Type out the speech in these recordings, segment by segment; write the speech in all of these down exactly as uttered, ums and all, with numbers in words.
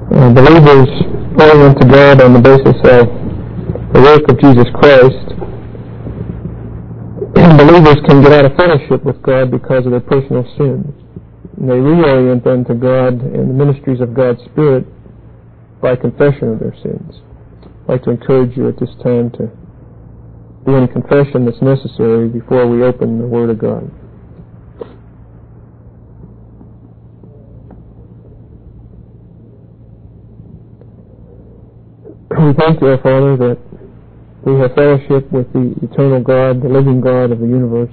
uh, believers orient to God on the basis of the work of Jesus Christ, and believers can get out of fellowship with God because of their personal sins. And they reorient them to God and the ministries of God's Spirit by confession of their sins. I'd like to encourage you at this time to do any confession that's necessary before we open the Word of God. We thank you, our Father, that we have fellowship with the eternal God, the living God of the universe,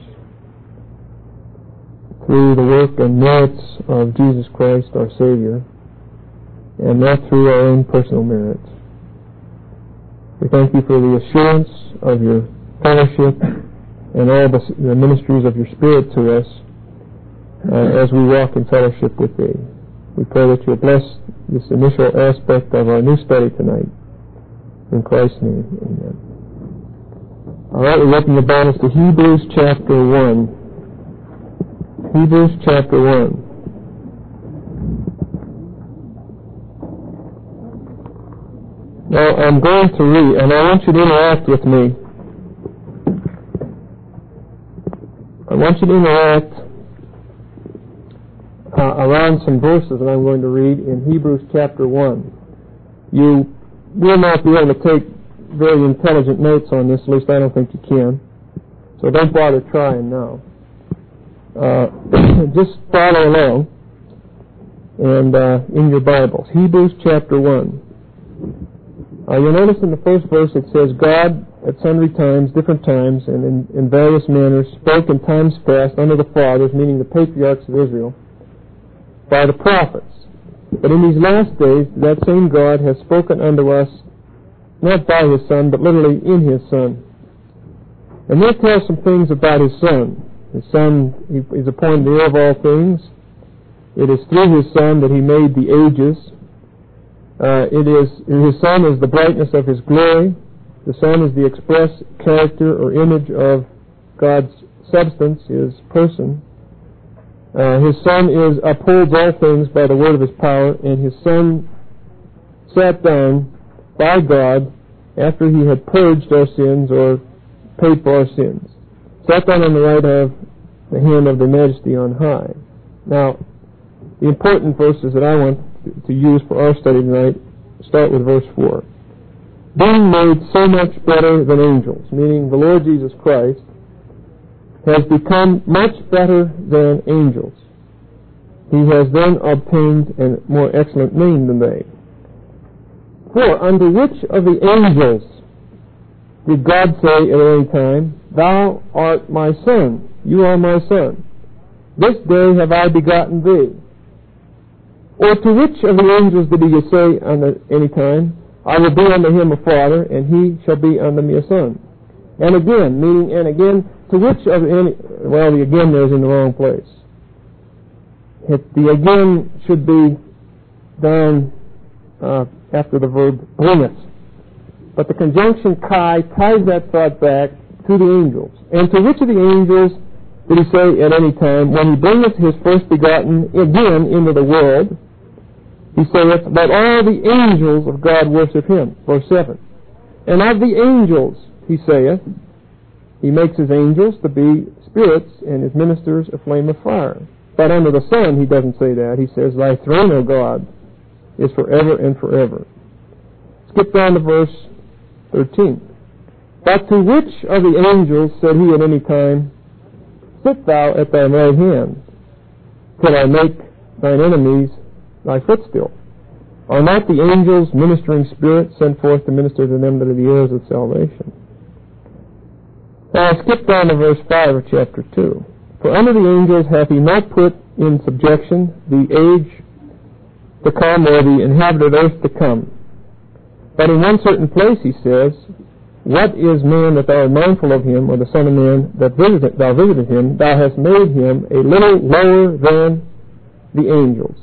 through the work and merits of Jesus Christ, our Savior, and not through our own personal merits. We thank you for the assurance of your fellowship and all the, the ministries of your Spirit to us uh, as we walk in fellowship with thee. We pray that you'll bless this initial aspect of our new study tonight. In Christ's name, amen. All right, we're opening the Bibles to Hebrews chapter one. Hebrews chapter one. Now, I'm going to read, and I want you to interact with me. I want you to interact uh, around some verses that I'm going to read in Hebrews chapter one. You will not be able to take very intelligent notes on this, at least I don't think you can. So don't bother trying now. Uh, just follow along and uh, in your Bibles. Hebrews chapter one. Uh, you'll notice in the first verse it says, God at sundry times, different times, and in, in various manners spoke in times past unto the fathers, meaning the patriarchs of Israel, by the prophets. But in these last days, that same God has spoken unto us, not by His Son, but literally in His Son. And we'll tell some things about His Son. His Son is appointed heir of all things. It is through His Son that He made the ages. Uh, it is His Son is the brightness of His glory. The Son is the express character or image of God's substance, His person. Uh, his Son is upholds all things by the word of His power, and His Son sat down by God after He had purged our sins or paid for our sins. Sat down on the right of the hand of the Majesty on high. Now, the important verses that I want to use for our study tonight start with verse four. Being made so much better than angels, meaning the Lord Jesus Christ, has become much better than angels. He has then obtained a more excellent name than they. For unto which of the angels did God say at any time, Thou art my Son, you are my Son, this day have I begotten thee? Or to which of the angels did He say at any time, I will be unto him a father, and he shall be unto me a son? And again, meaning and again, to which of any, well, the again there is in the wrong place. It, the again should be down uh, after the verb bringeth. But the conjunction kai ties that thought back to the angels. And to which of the angels did He say at any time, when He bringeth His first begotten again into the world, He saith, Let all the angels of God worship Him. Verse seven. And of the angels, He saith, He makes His angels to be spirits, and His ministers a flame of fire. But unto the Son, He doesn't say that. He says, Thy throne, O God, is forever and forever. Skip down to verse thirteen. But to which of the angels said He at any time, Sit thou at thy right hand, till I make thine enemies thy footstool? Are not the angels ministering spirits sent forth to minister to them that are the heirs of salvation? Now I skip down to verse five of chapter two. For unto the angels hath He not put in subjection the age to come, or the inhabited earth to come. But in one certain place He says, What is man that thou art mindful of him, or the Son of Man that visited, thou visited him? Thou hast made him a little lower than the angels.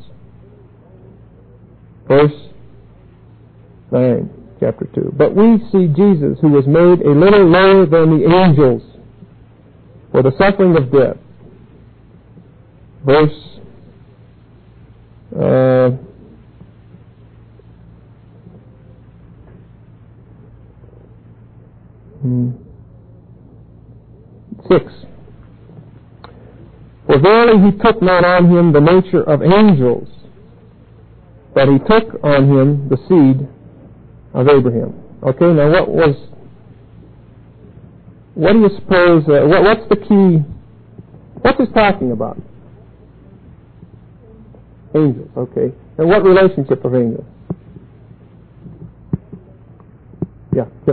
Verse nine, chapter two. But we see Jesus, who was made a little lower than the angels for the suffering of death. Verse uh, Hmm. Six. For verily he took not on him the nature of angels, but he took on him the seed of Abraham. Okay, now what was, what do you suppose, uh, what, what's the key, what's this talking about? Angels, okay. And what relationship of angels? Yeah, yep.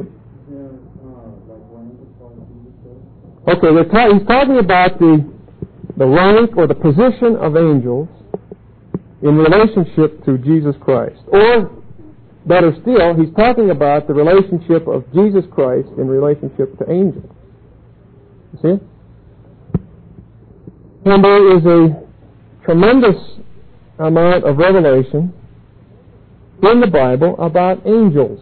Okay, we're ta- he's talking about the, the rank or the position of angels in relationship to Jesus Christ. Or, better still, he's talking about the relationship of Jesus Christ in relationship to angels. You see? And there is a tremendous amount of revelation in the Bible about angels.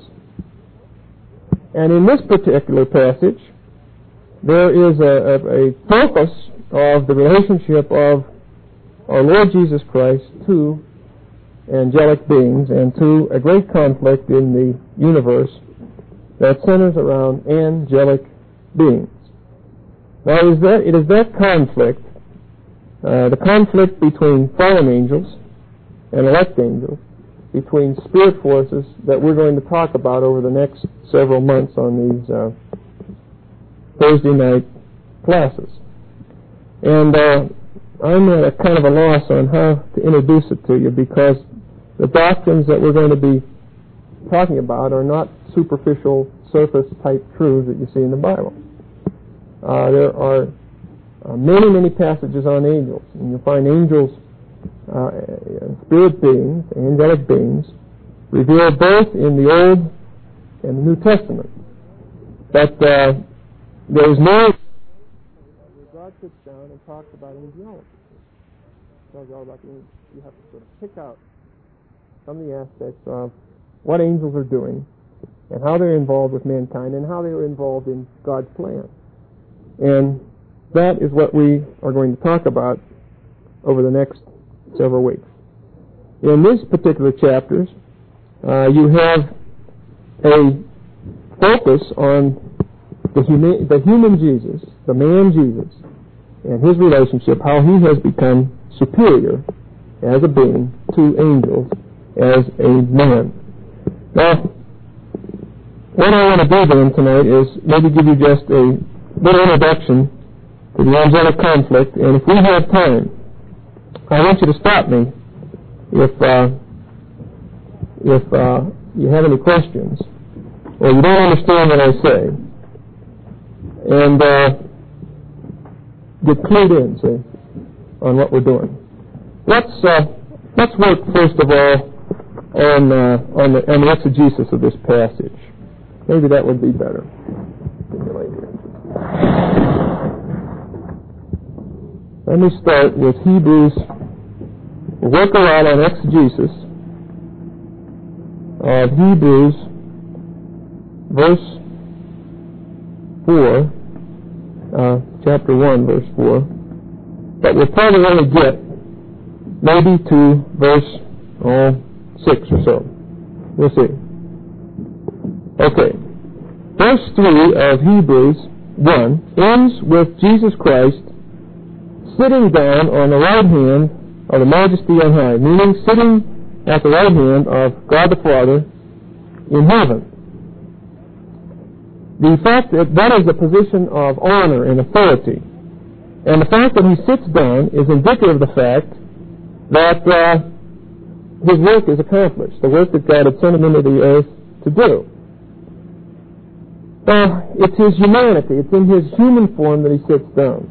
And in this particular passage, there is a, a, a focus of the relationship of our Lord Jesus Christ to angelic beings and to a great conflict in the universe that centers around angelic beings. Now, it is that, it is that conflict, uh, the conflict between fallen angels and elect angels, between spirit forces, that we're going to talk about over the next several months on these uh, Thursday night classes. And uh, I'm at a kind of a loss on how to introduce it to you, because the doctrines that we're going to be talking about are not superficial, surface-type truths that you see in the Bible. Uh, there are uh, many, many passages on angels, and you'll find angels, uh, spirit beings, angelic beings, revealed both in the Old and the New Testament. But uh, there is no where God sits down and talks about angelology. Tells you all about the angels. You have to sort of pick out some of the aspects of what angels are doing and how they're involved with mankind and how they are involved in God's plan. And that is what we are going to talk about over the next several weeks. In these particular chapters, uh, you have a focus on the, huma- the human Jesus, the man Jesus, and his relationship, how he has become superior as a being to angels as a man. Now, what I want to do then tonight is maybe give you just a little introduction to the angelic conflict, and if we have time, I want you to stop me if uh, if uh, you have any questions or you don't understand what I say, and uh, get clued in, see, on what we're doing. Let's uh, let's work first of all on uh, on the on the exegesis of this passage. Maybe that would be better. Let me start with Hebrews. We'll work around on exegesis of Hebrews, verse four, uh, chapter one, verse four. But we'll probably only get maybe to verse oh, six or so. We'll see. Okay. Verse three of Hebrews one ends with Jesus Christ sitting down on the right hand of the Majesty on high, meaning sitting at the right hand of God the Father in heaven. The fact that that is a position of honor and authority, and the fact that he sits down is indicative of the fact that uh, his work is accomplished, the work that God had sent him into the earth to do. Uh, it's his humanity, it's in his human form that he sits down.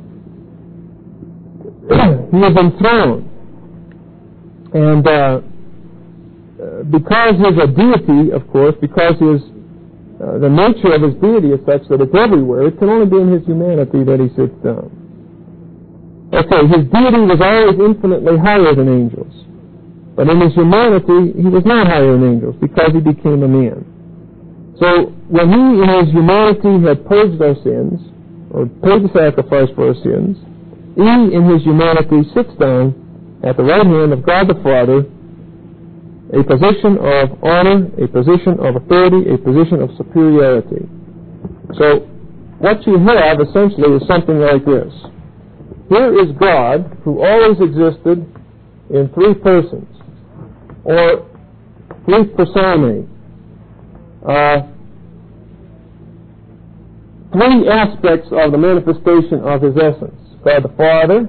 He is enthroned. And uh, because he is a deity, of course, because his, uh, the nature of his deity is such that it's everywhere, it can only be in his humanity that he sits down. Okay, his deity was always infinitely higher than angels. But in his humanity, he was not higher than angels because he became a man. So when he in his humanity had purged our sins, or paid the sacrifice for our sins, he in his humanity sits down at the right hand of God the Father, a position of honor, a position of authority, a position of superiority. So what you have essentially is something like this. Here is God, who always existed in three persons, or three personae, uh, three aspects of the manifestation of His essence. God the Father,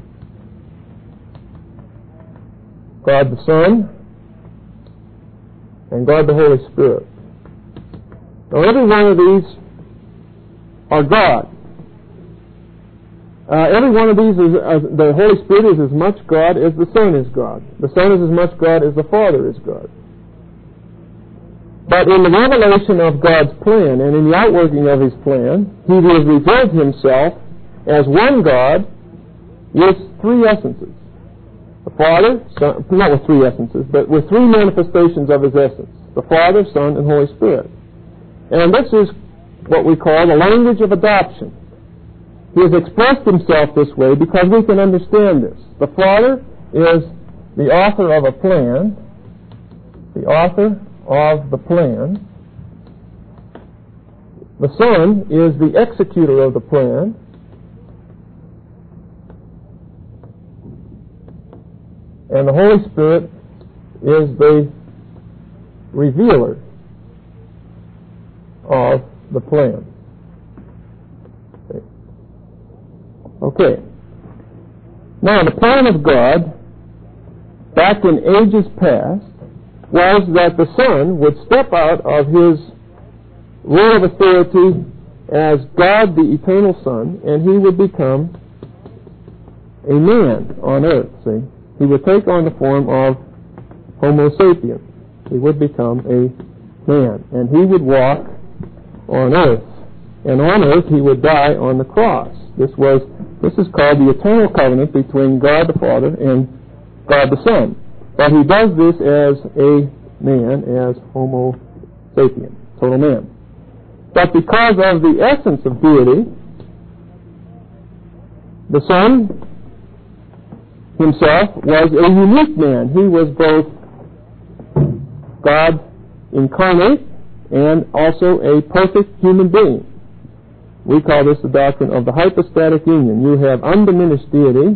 God the Son, and God the Holy Spirit. Now, every one of these are God. Uh, every one of these is, uh, the Holy Spirit is as much God as the Son is God. The Son is as much God as the Father is God. But in the revelation of God's plan and in the outworking of His plan, He has revealed Himself as one God with three essences. The Father, Son, not with three essences, but with three manifestations of His essence. The Father, Son, and Holy Spirit. And this is what we call the language of adoption. He has expressed Himself this way because we can understand this. The Father is the author of a plan, the author of the plan. The Son is the executor of the plan. And the Holy Spirit is the revealer of the plan. Okay. Now, the plan of God, back in ages past, was that the Son would step out of His role of authority as God the eternal Son, and He would become a man on earth, see? He would take on the form of Homo sapiens. He would become a man, and He would walk on earth. And on earth He would die on the cross. This was this is called the eternal covenant between God the Father and God the Son. But He does this as a man, as Homo sapien, total man. But because of the essence of deity, the Son Himself was a unique man. He was both God incarnate and also a perfect human being. We call this the doctrine of the hypostatic union. You have undiminished deity,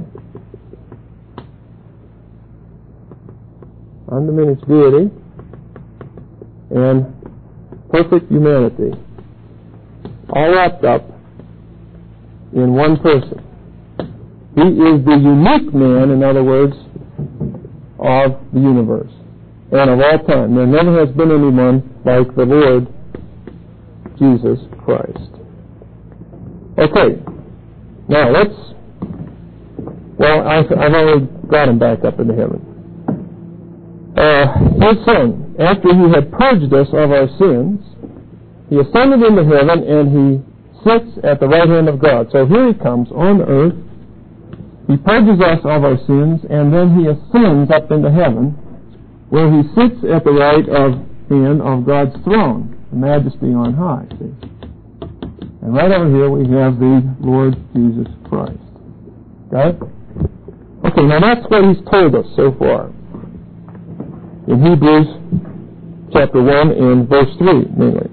undiminished deity, and perfect humanity, all wrapped up in one person. He is the unique man, in other words, of the universe and of all time. There never has been anyone like the Lord Jesus Christ. Okay, now let's, well, I've, I've already got Him back up into heaven. Uh, His Son, after He had purged us of our sins, He ascended into heaven and He sits at the right hand of God. So here He comes on earth. He purges us of our sins, and then He ascends up into heaven, where He sits at the right of hand of God's throne, the majesty on high. See? And right over here we have the Lord Jesus Christ. Got it? Okay, now that's what He's told us so far. In Hebrews chapter one and verse three, mainly.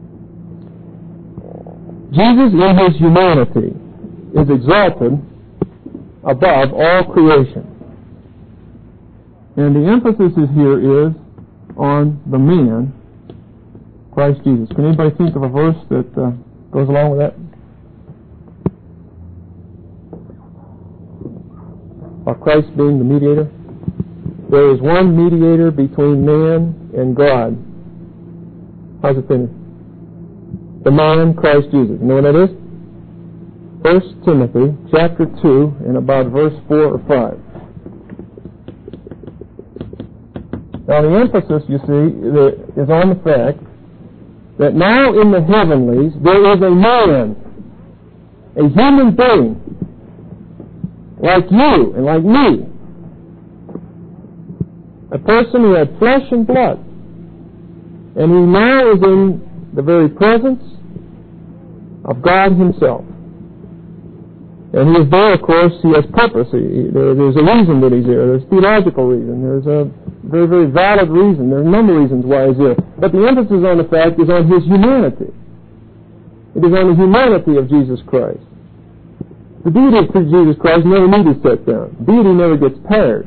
Jesus in His humanity is exalted above all creation. And the emphasis is here is on the man, Christ Jesus. Can anybody think of a verse that uh, goes along with that? Of Christ being the mediator. There is one mediator between man and God. How's it finished? The man, Christ Jesus. You know what that is? First Timothy chapter two and about verse four or five. Now the emphasis, you see, is on the fact that now in the heavenlies there is a man, a human being, like you and like me, a person who had flesh and blood, and who now is in the very presence of God Himself. And He is there, of course. He has purpose. He, there, there's a reason that He's there. There's a theological reason. There's a very, very valid reason. There's a number of reasons why He's there. But the emphasis on the fact is on His humanity. It is on the humanity of Jesus Christ. The deity of Jesus Christ never needed set down. Deity never gets paired.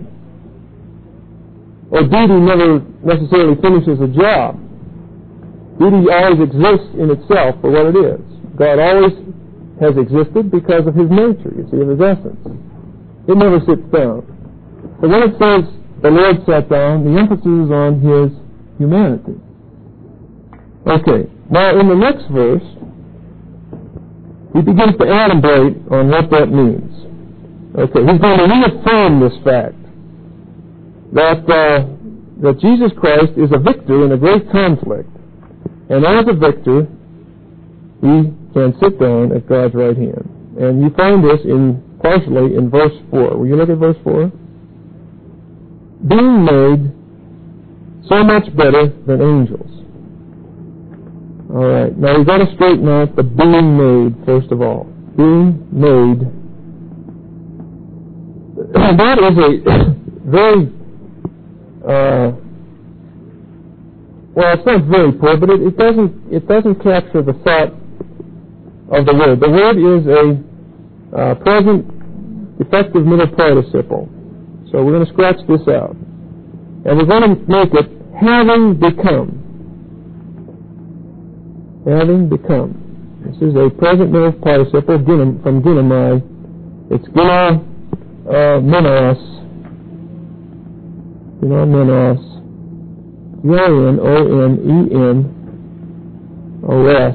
Or deity never necessarily finishes a job. Deity always exists in itself for what it is. God always has existed because of His nature, you see, of His essence. It never sits down. But when it says the Lord sat down, the emphasis is on His humanity. Okay, now in the next verse, he begins to elaborate on what that means. Okay, he's going to reaffirm this fact that uh, that Jesus Christ is a victor in a great conflict, and as a victor, he can sit down at God's right hand. And you find this in partially in verse four. Will you look at verse four? Being made so much better than angels. All right. Now we've got to straighten out the being made first of all. Being made. That is a very uh, well, it's not very poor, but it, it doesn't it doesn't capture the thought of the word. The word is a uh, present effective middle participle. So we're going to scratch this out, and we're going to make it having become. Having become. This is a present middle participle ginam, from ginamai. It's gina uh, menos. Gina menos. G I N O N E N O S.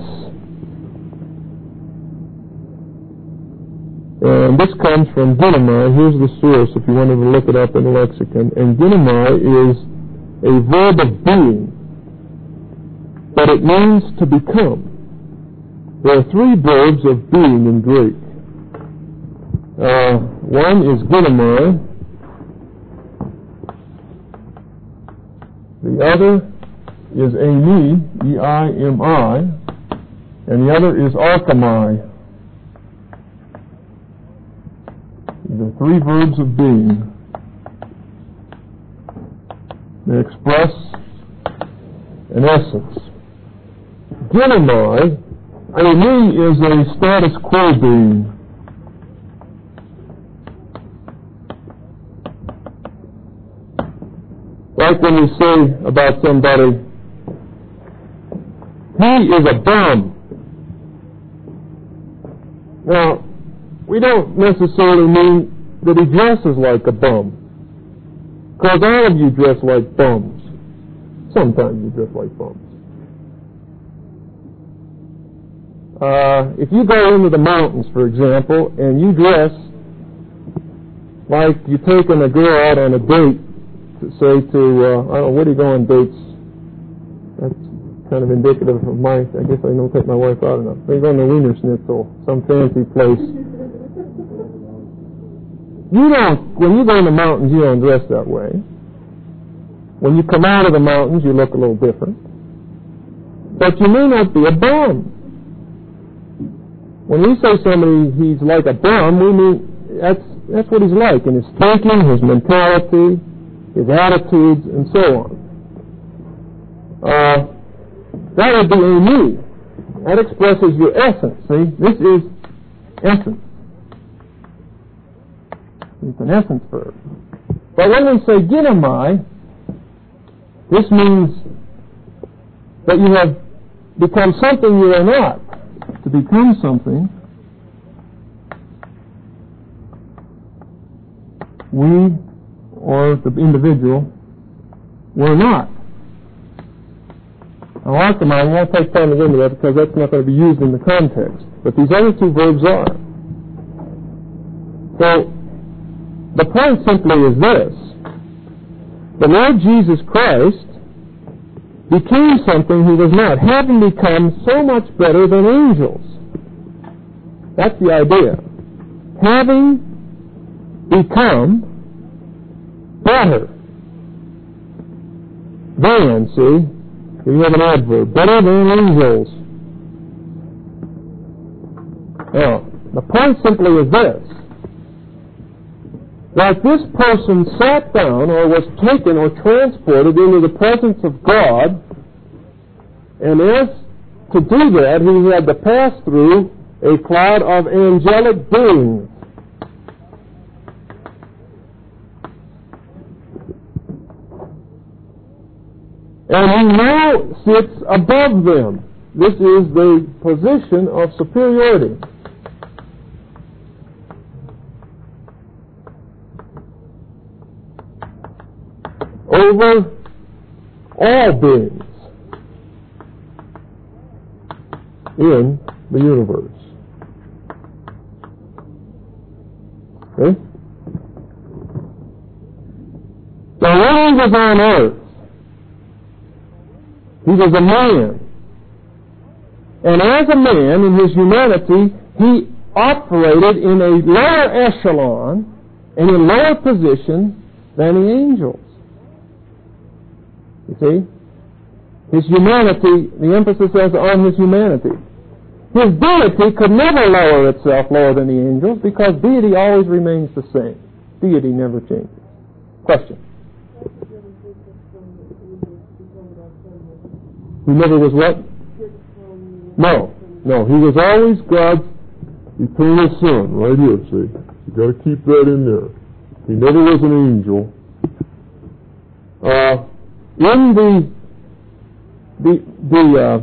And this comes from ginamai. Here's the source if you wanted to look it up in the lexicon. And ginamai is a verb of being, but it means to become. There are three verbs of being in Greek. Uh, one is ginamai. The other is eimi, E I M I, and the other is archomai. These are three verbs of being. They express an essence. Ginamai, eimi, is a status quo being. Like when you say about somebody, he is a bum. Now, we don't necessarily mean that he dresses like a bum, because all of you dress like bums. Sometimes you dress like bums. Uh, if you go into the mountains, for example, and you dress like you're taking a girl out on a date, to say to, uh, I don't know, where do you go on dates? That's kind of indicative of my, I guess I don't take my wife out enough. They go on the Wiener Schnitzel, some fancy place. You don't, when you go in the mountains, you don't dress that way. When you come out of the mountains, you look a little different. But you may not be a bum. When we say somebody, he's like a bum, we mean, that's, that's what he's like, in his thinking, his mentality, his attitudes, and so on. Uh, that would be eimi. That expresses your essence. See, this is essence. It's an essence verb. But when we say ginamai, this means that you have become something you are not. To become something, we, or the individual, were not. Now, archomai, I won't take time to go into that because that's not going to be used in the context. But these other two verbs are. So, the point simply is this. The Lord Jesus Christ became something he was not, having become so much better than angels. That's the idea. Having become better than, see, here you have an adverb, better than angels. Now, the point simply is this, that this person sat down or was taken or transported into the presence of God, and as to do that, he had to pass through a cloud of angelic beings. And he now sits above them. This is the position of superiority. Over all beings in the universe. Okay? Now, when he was on earth, he was a man. And as a man, in his humanity, he operated in a lower echelon and in lower position than the angels. You see? His humanity, the emphasis is on his humanity. His deity could never lower itself lower than the angels because deity always remains the same. Deity never changes. Question? He never was what? No. No. He was always God's eternal Son. Right here, see? You've got to keep that in there. He never was an angel. Uh, in the the the uh,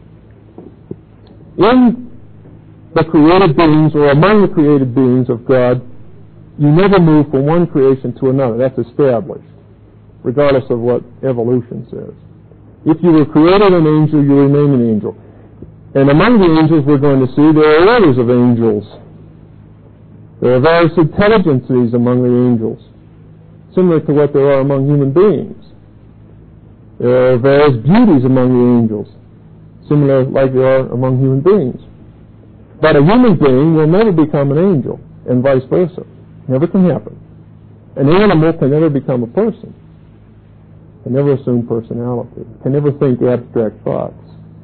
in the created beings, or among the created beings of God, you never move from one creation to another. That's established, regardless of what evolution says. If you were created an angel, you remain an angel. And among the angels we're going to see, there are orders of angels. There are various intelligences among the angels, similar to what there are among human beings. There are various beauties among the angels, similar like there are among human beings. But a human being will never become an angel, and vice versa. Never can happen. An animal can never become a person, can never assume personality, can never think abstract thoughts.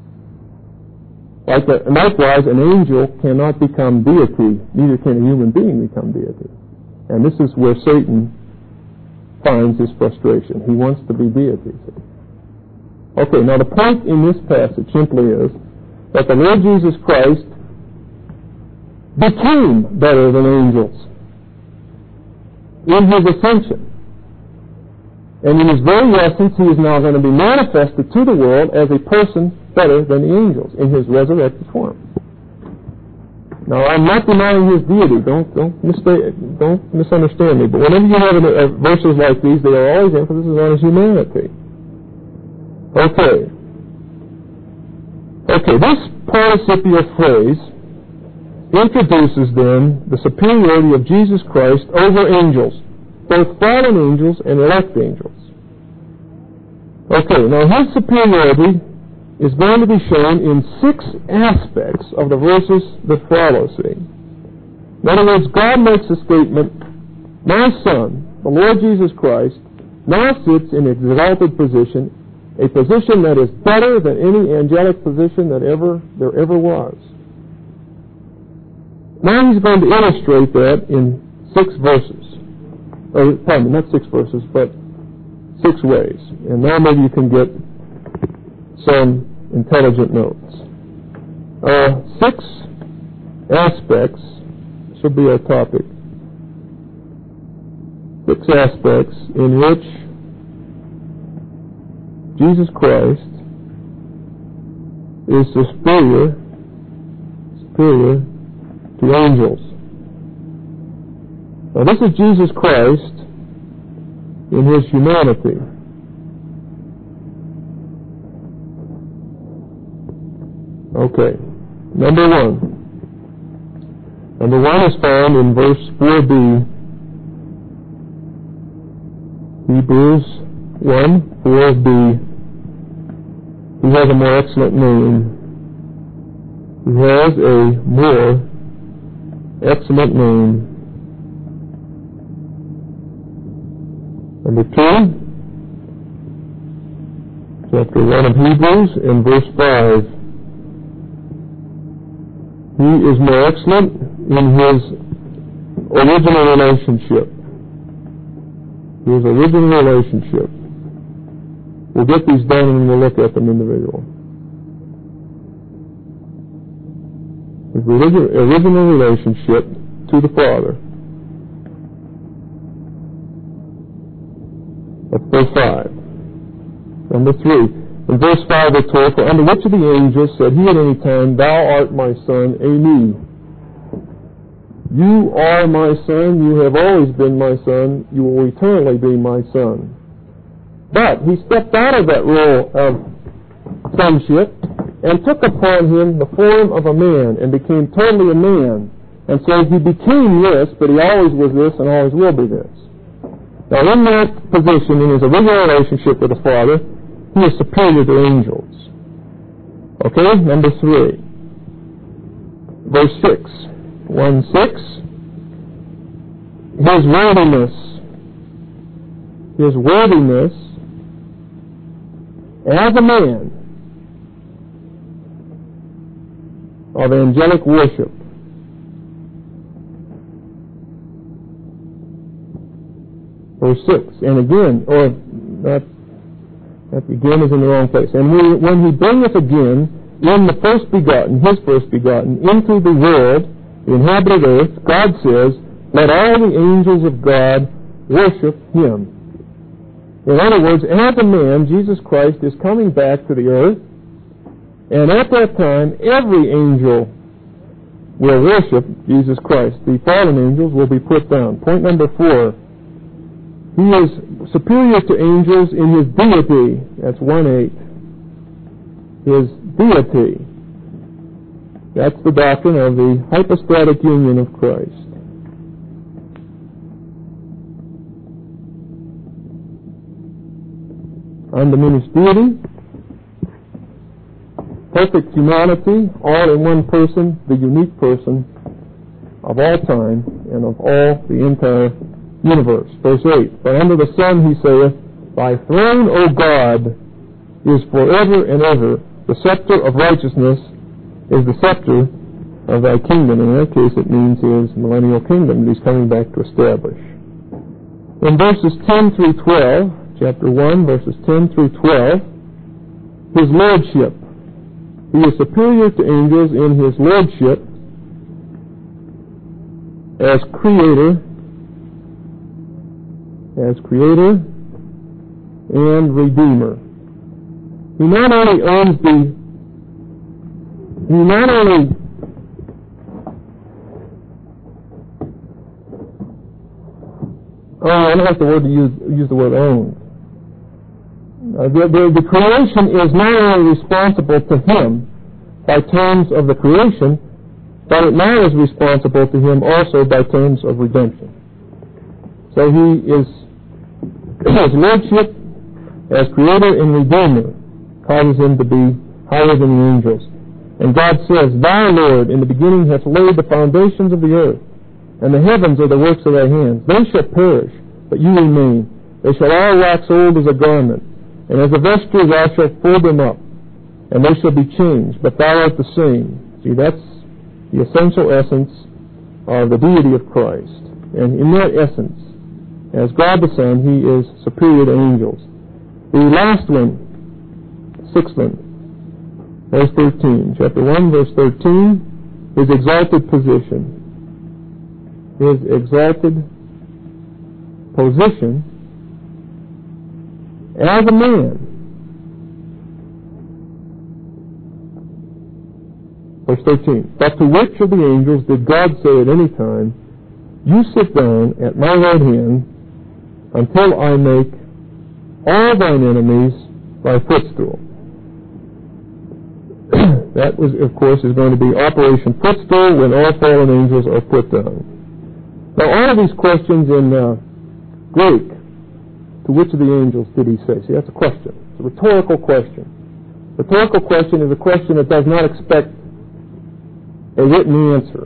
Like a, likewise, an angel cannot become deity, neither can a human being become deity. And this is where Satan finds his frustration. He wants to be deity. Okay, now the point in this passage simply is that the Lord Jesus Christ became better than angels in his ascension. And in his very essence, he is now going to be manifested to the world as a person better than the angels in his resurrected form. Now, I'm not denying his deity. Don't don't, mistake, don't misunderstand me. But whenever you have a, a verses like these, they are always emphasis on his humanity. Okay. Okay, this participial phrase introduces then the superiority of Jesus Christ over angels, both fallen angels and elect angels. Okay, now his superiority is going to be shown in six aspects of the verses that follow, see. In other words, God makes a statement, my Son, the Lord Jesus Christ, now sits in an exalted position, a position that is better than any angelic position that ever there ever was. Now he's going to illustrate that in six verses. Or, pardon me, not six verses, but six ways. And now maybe you can get some intelligent notes. Uh, six aspects should be our topic. Six aspects in which Jesus Christ is superior, superior to angels. Now this is Jesus Christ in his humanity. Okay, number one. Number one is found in verse four b. Hebrews one, four b. He has a more excellent name. He has a more excellent name. Number two, chapter one of Hebrews and verse five. He is more excellent in his original relationship. His original relationship. We'll get these done and we'll look at them individually. his original relationship to the Father. That's verse five. Number three. In verse five we're told, for unto which of the angels said he at any time, Thou art my Son, Ami? You are my Son, you have always been my Son, you will eternally be my Son. But he stepped out of that role of sonship and took upon him the form of a man and became totally a man. And so he became this, but he always was this and always will be this. Now in that position, in his original relationship with the Father, he is superior to angels. Okay, number three. Verse six. one six. His worthiness. His worthiness as a man of angelic worship. Verse six. And again, or that, that again is in the wrong place. And we, when he bringeth again in the first begotten, his first begotten, into the world, the inhabited earth, God says, let all the angels of God worship him. In other words, as a man, Jesus Christ is coming back to the earth, and at that time, every angel will worship Jesus Christ. The fallen angels will be put down. Point number four. He is superior to angels in his deity. That's one eight. His deity. That's the doctrine of the hypostatic union of Christ. Undiminished deity, perfect humanity, all in one person, the unique person of all time and of all the entire universe. Verse eight, for under the sun he saith, Thy throne, O God, is forever and ever. The scepter of righteousness is the scepter of thy kingdom. In that case it means his millennial kingdom that he's coming back to establish. In verses ten through twelve, chapter one, verses ten through twelve, his lordship. He is superior to angels in his lordship as creator, as creator and redeemer. He not only owns the, he not only oh, I don't like the word to use, use the word own. Uh, the, the, the creation is not only responsible to him by terms of the creation, but it now is responsible to him also by terms of redemption. So he is, his lordship as creator and redeemer causes him to be higher than the angels. And God says, Thou, Lord, in the beginning hast laid the foundations of the earth, and the heavens are the works of thy hands. They shall perish, but you remain. They shall all wax old as a garment, and as a vesture thou shalt fold them up, and they shall be changed, but thou art the same. See, that's the essential essence of the deity of Christ. And in that essence, as God the Son, he is superior to angels. The last one, sixth one, verse thirteen. Chapter one, verse thirteen, his exalted position. His exalted position as a man. Verse thirteen, but to which of the angels did God say at any time, You sit down at my right hand until I make all thine enemies thy footstool? That, was, of course, is going to be Operation Footstool when all fallen angels are put down. Now, all of these questions in uh, Greek, to which of the angels did he say? See, that's a question. It's a rhetorical question. Rhetorical question is a question that does not expect a written answer.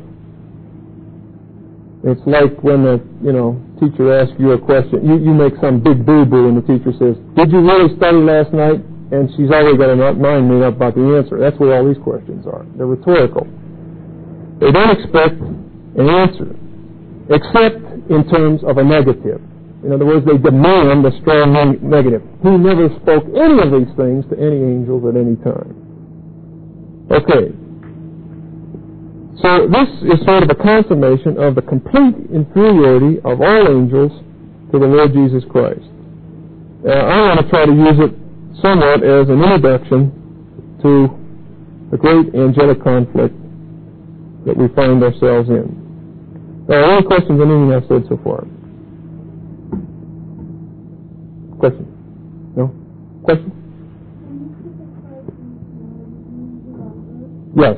It's like when the, you know, teacher asks you a question. You, you make some big boo-boo and the teacher says, Did you really study last night? And she's already got a mind made up about the answer. That's what all these questions are. They're rhetorical. They don't expect an answer, except in terms of a negative. In other words, they demand a strong negative. He never spoke any of these things to any angels at any time. Okay. So this is sort of a consummation of the complete inferiority of all angels to the Lord Jesus Christ. Uh, I want to try to use it somewhat as an introduction to the great angelic conflict that we find ourselves in. Now, any questions on anything I've said so far? Question? No? Question? Yes.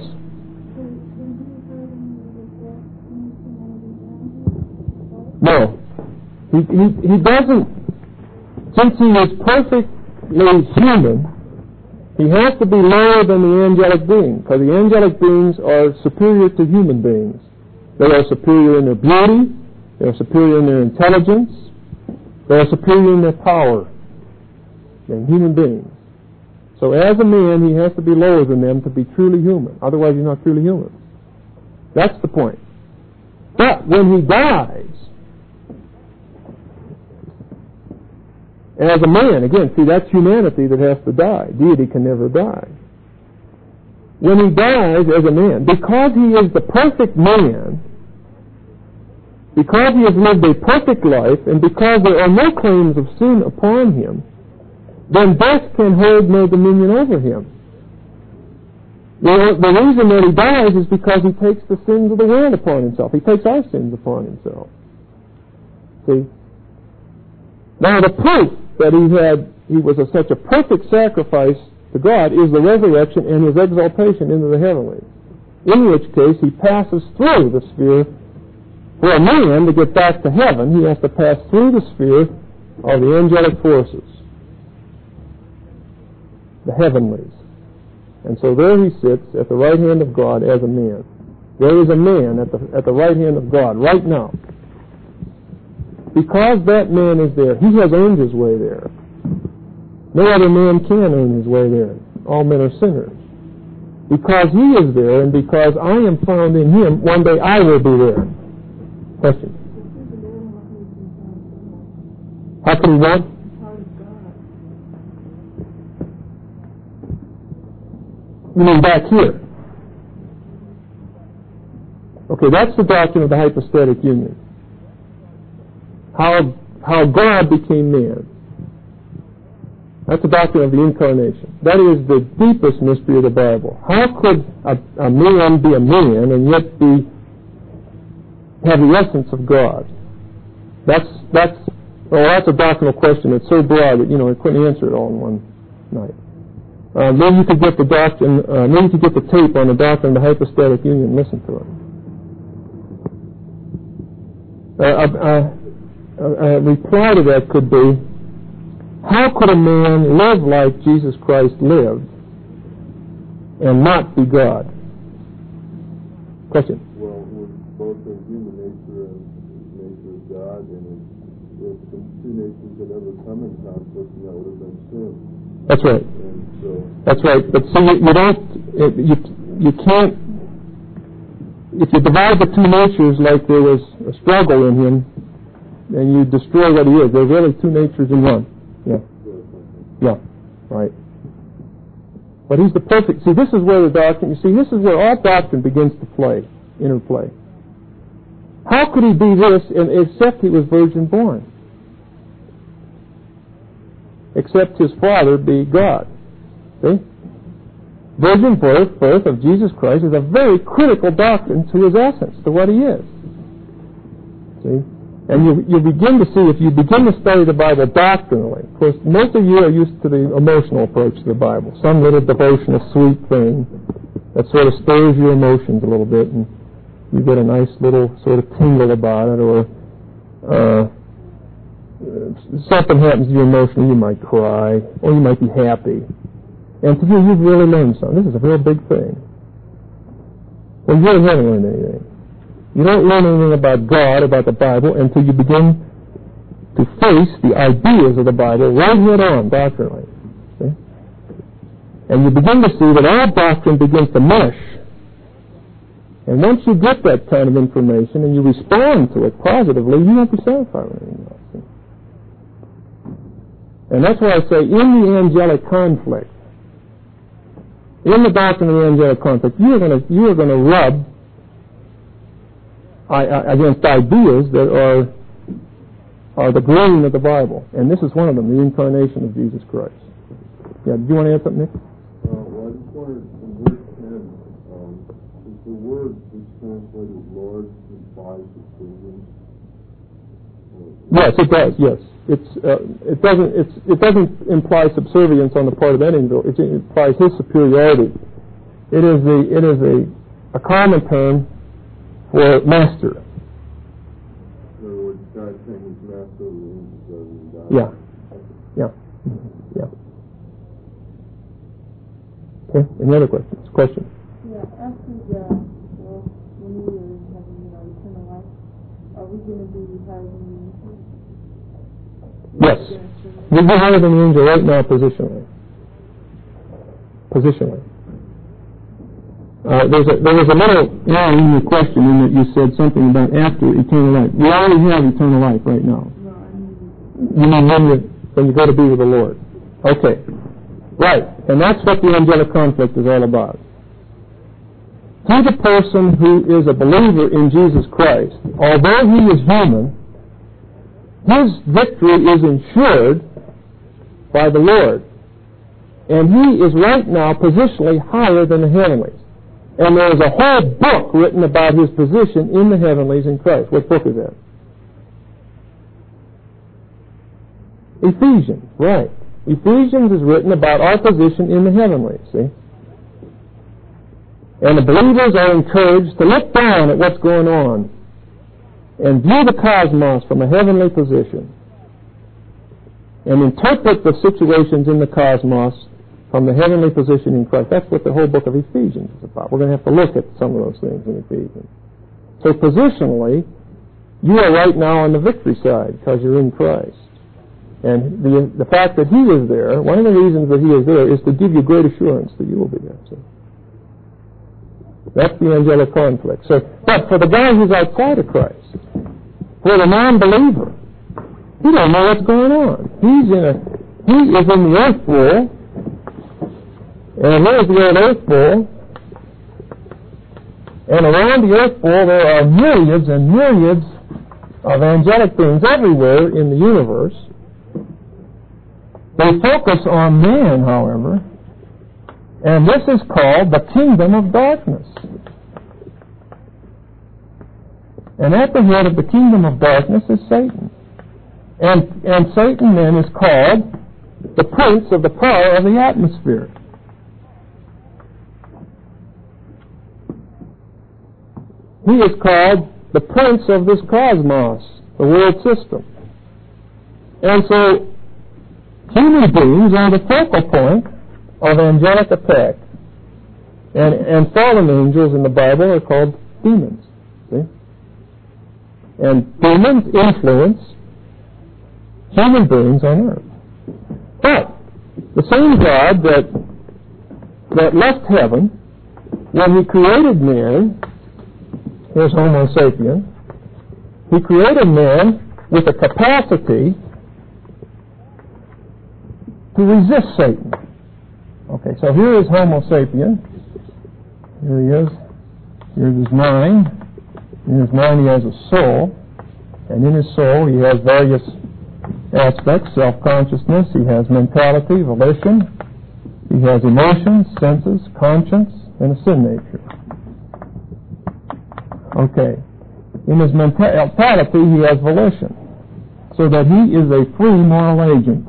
No. He, he, he doesn't, since he is perfectly human, he has to be lower than the angelic being, because the angelic beings are superior to human beings. They are superior in their beauty, they are superior in their intelligence, they are superior in their power than human beings. So as a man, he has to be lower than them to be truly human. Otherwise, he's not truly human. That's the point. But when he dies, as a man, again, see, that's humanity that has to die. Deity can never die. When he dies as a man, because he is the perfect man, because he has lived a perfect life, and because there are no claims of sin upon him, then death can hold no dominion over him. The, the reason that he dies is because he takes the sins of the world upon himself. He takes our sins upon himself. See? Now the proof that he had, he was a, such a perfect sacrifice to God is the resurrection and his exaltation into the heavenlies. In which case he passes through the sphere. For a man to get back to heaven, he has to pass through the sphere of the angelic forces, the heavenlies. And so there he sits at the right hand of God as a man. There is a man at the, at the right hand of God right now. Because that man is there, he has earned his way there. No other man can earn his way there. All men are sinners. Because he is there, and because I am found in him, one day I will be there. Question? How can he what? You mean back here? Okay, that's the doctrine of the hypostatic union. How, how God became man. That's the doctrine of the incarnation. That is the deepest mystery of the Bible. How could a, a man be a man and yet be have the essence of God? That's that's oh, that's a doctrinal question. It's so broad that you know I couldn't answer it all in one night. Uh, maybe you could get the doctrine. Uh, maybe you could get the tape on the doctrine of the hypostatic union. And listen to it. Uh, uh, A, a reply to that could be, how could a man live like Jesus Christ lived and not be God? Question? Well, with both the human nature and the nature of God, and if the two natures had ever come in conflict, that would have been sin. That's right. And so, That's right. But see, you, you don't, you, you can't, if you divide the two natures like there was a struggle in him, and you destroy what he is. There's really two natures in one. Yeah. Yeah. Right. But he's the perfect. See, this is where the doctrine, you see, this is where all doctrine begins to play, interplay. How could he be this and, except he was virgin born? Except his father be God. See? Virgin birth, birth of Jesus Christ is a very critical doctrine to his essence, to what he is. See? And you, you begin to see, if you begin to study the Bible doctrinally, of course, most of you are used to the emotional approach to the Bible, some little devotional sweet thing that sort of stirs your emotions a little bit, and you get a nice little sort of tingle about it, or uh, something happens to your emotion, you might cry, or you might be happy. And to you, you've really learned something. This is a real big thing. Well, you really haven't learned anything. You don't learn anything about God, about the Bible, until you begin to face the ideas of the Bible right head on, doctrinally. See? And you begin to see that all doctrine begins to mesh. And once you get that kind of information and you respond to it positively, you won't be satisfied with anything else. See? And that's why I say, in the angelic conflict, in the doctrine of the angelic conflict, you are going to you are going to rub I, I, against ideas that are are the grain of the Bible, and this is one of them, the incarnation of Jesus Christ. Yeah, did you want to add something, Nick? Uh, well, I just wanted, in verse ten, um, is the word that's translated Lord implies subservience? Yes, it does. Yes, it's uh, it doesn't it's it doesn't imply subservience on the part of any individual. It implies his superiority. It is the it is a a common term for master. In other words, God saying he's master of the angels rather than God. Yeah, yeah, yeah. Okay. Any other questions? Question. Yeah. After the well, when we are in heaven, you know, eternal life, are we going to be higher than the angels? Yes. We'll be higher than the angel right now, positionally. Positionally. Uh, there's a, there was a little error in your question in that you said something about after eternal life. We already have eternal life right now. No, I mean, You mean when you, when you go to be with the Lord. Okay. Right. And that's what the angelic conflict is all about. To the person who is a believer in Jesus Christ, although he is human, his victory is ensured by the Lord. And he is right now positionally higher than the heavenlies. And there is a whole book written about his position in the heavenlies in Christ. What book is that? Ephesians, right. Ephesians is written about our position in the heavenlies, see? And the believers are encouraged to look down at what's going on and view the cosmos from a heavenly position and interpret the situations in the cosmos from the heavenly position in Christ. That's what the whole book of Ephesians is about. We're going to have to look at some of those things in Ephesians. So positionally, you are right now on the victory side because you're in Christ. And the the fact that he is there, one of the reasons that he is there is to give you great assurance that you will be there. So that's the angelic conflict. So, but for the guy who's outside of Christ, for the non-believer, he don't know what's going on. He's in a he is in the earth bowl. And here's the old earth bowl. And around the earth bowl there are myriads and myriads of angelic beings everywhere in the universe. They focus on man, however, and this is called the kingdom of darkness. And at the head of the kingdom of darkness is Satan. And, and Satan then is called the prince of the power of the atmosphere. He is called the prince of this cosmos, the world system. And so, human beings are the focal point of angelic attack. And, and fallen angels in the Bible are called demons. See? And demons influence human beings on earth. But the same God that, that left heaven, when he created man, here's Homo sapien, he created man with a capacity to resist Satan. Okay, so here is Homo sapien. Here he is. Here's his mind. In his mind he has a soul. And in his soul he has various aspects, self-consciousness, he has mentality, volition, he has emotions, senses, conscience, and a sin nature. Okay. In his mentality he has volition, so that he is a free moral agent.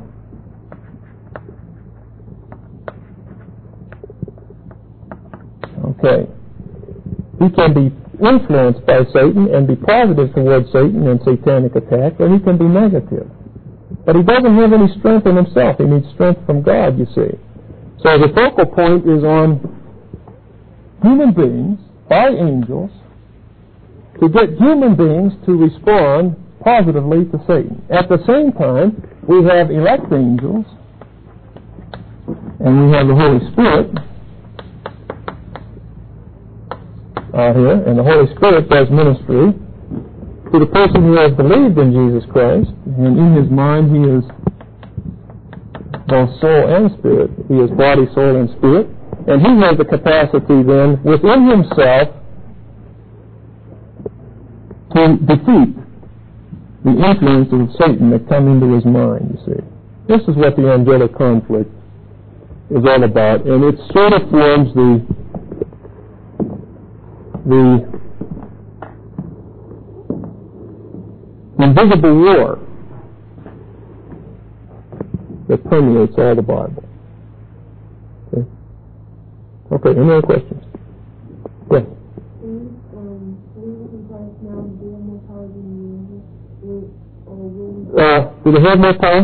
Okay. He can be influenced by Satan and be positive towards Satan and satanic attack, or he can be negative. But he doesn't have any strength in himself. He needs strength from God, you see. So the focal point is on human beings, by angels, to get human beings to respond positively to Satan. At the same time, we have elect angels, and we have the Holy Spirit out here, and the Holy Spirit does ministry to the person who has believed in Jesus Christ, and in his mind he is both soul and spirit. He is body, soul, and spirit, and he has the capacity then within himself to defeat the influences of Satan that come into his mind, you see. This is what the angelic conflict is all about, and it sort of forms the the invisible war that permeates all the Bible. Okay, okay, any other questions? Yes. Uh, do they have more power?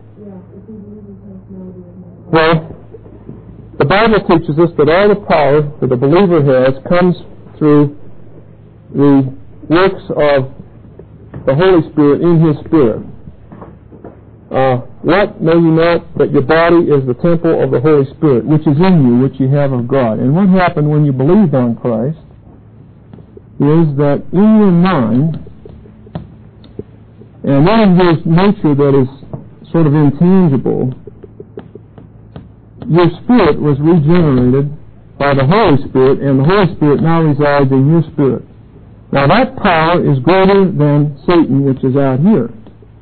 Well, the Bible teaches us that all the power that the believer has comes through the works of the Holy Spirit in His Spirit. Uh, what know you not that your body is the temple of the Holy Spirit, which is in you, which you have of God? And what happened when you believed on Christ is that in your mind, and one of His nature that is sort of intangible, your spirit was regenerated by the Holy Spirit, and the Holy Spirit now resides in your spirit. Now that power is greater than Satan, which is out here.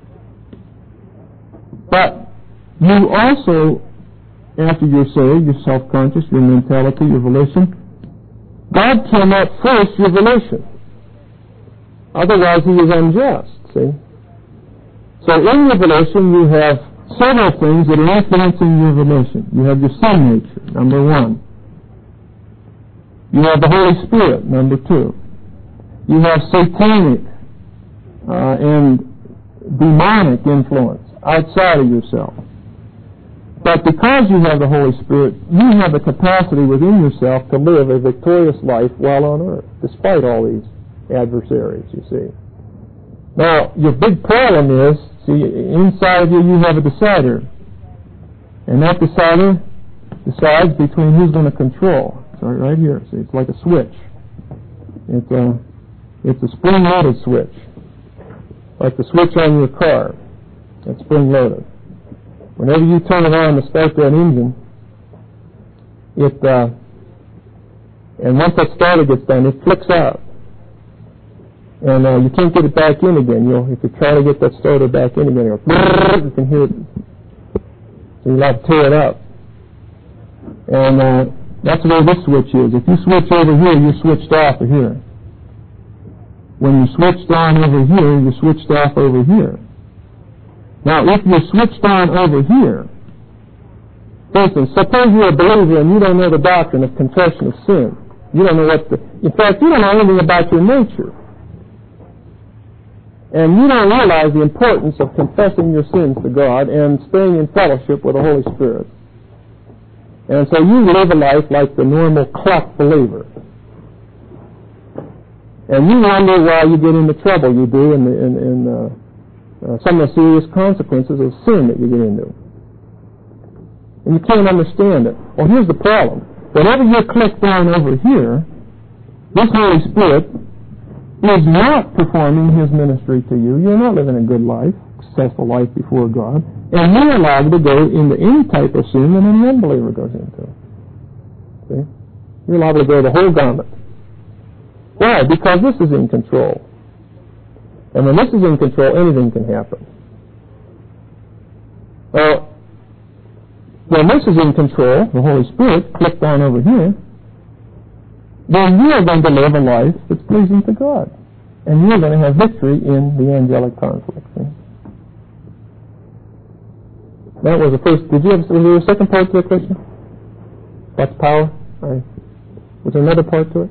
But you also, after you're saved, your self-conscious, your mentality, your volition, God cannot force your volition. Otherwise He is unjust, see? So in your volition you have several things that are influencing your volition. You have your sin nature, number one. You have the Holy Spirit, number two. You have satanic uh, and demonic influence outside of yourself. But because you have the Holy Spirit, you have the capacity within yourself to live a victorious life while on earth, despite all these adversaries, you see. Now, your big problem is, see, inside of you, you have a decider. And that decider decides between who's going to control. So right here, see, it's like a switch. It's a, it's a spring-loaded switch, like the switch on your car. It's spring-loaded. Whenever you turn it on to start that engine, it, uh, and once that starter gets done, it flicks out. And uh, you can't get it back in again. You'll, if you try to get that starter back in again, it'll, you can hear it. So you'll have to tear it up. And uh, that's the way this switch is. If you switch over here, you're switched off of here. When you're switched on over here, you're switched off over here. Now, if you're switched on over here, for instance, suppose you're a believer and you don't know the doctrine of confession of sin. You don't know what the... In fact, you don't know anything about your nature. And you don't realize the importance of confessing your sins to God and staying in fellowship with the Holy Spirit. And so you live a life like the normal clock believer. And you wonder why you get into trouble you do and, and, and uh, uh, some of the serious consequences of sin that you get into. And you can't understand it. Well, here's the problem. Whenever you click down over here, this Holy Spirit is not performing His ministry to you. You're not living a good life, successful life before God. And you're allowed to go into any type of sin that an unbeliever goes into. See? You're allowed to go the whole gamut. Why? Because this is in control. And when this is in control, anything can happen. Uh, when this is in control, the Holy Spirit, clicked on over here, then you are going to live a life that's pleasing to God. And you're going to have victory in the angelic conflict. See? That was the first. Did you have, was there a second part to that question? That's power? All right. Was there another part to it?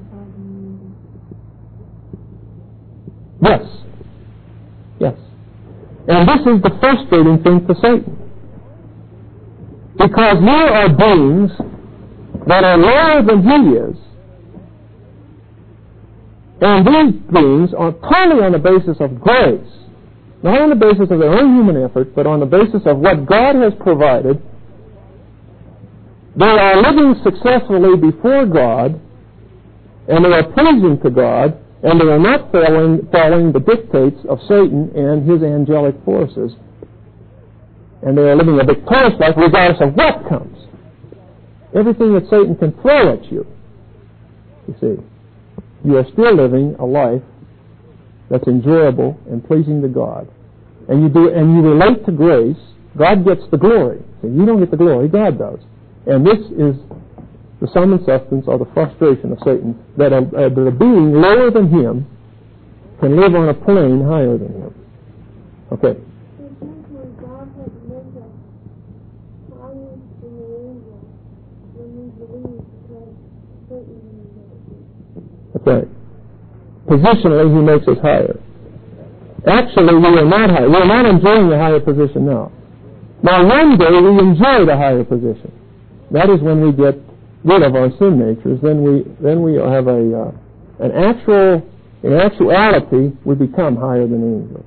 Yes. Yes. And this is the frustrating thing for Satan. Because here are beings that are lower than he is. And these beings are totally on the basis of grace. Not on the basis of their own human effort, but on the basis of what God has provided. They are living successfully before God, and they are pleasing to God, and they are not following, following the dictates of Satan and his angelic forces. And they are living a victorious life regardless of what comes. Everything that Satan can throw at you, you see, you are still living a life that's enjoyable and pleasing to God, and you do, and you relate to grace, God gets the glory. So you don't get the glory, God does. And this is the sum and substance of the frustration of Satan, that a, a, that a being lower than him can live on a plane higher than him. Okay. That's right. Positionally, he makes us higher. Actually, we are not higher. We are not enjoying the higher position now. Now, one day we enjoy the higher position. That is when we get rid of our sin natures. Then we then we have a uh, an actual in actuality we become higher than angels.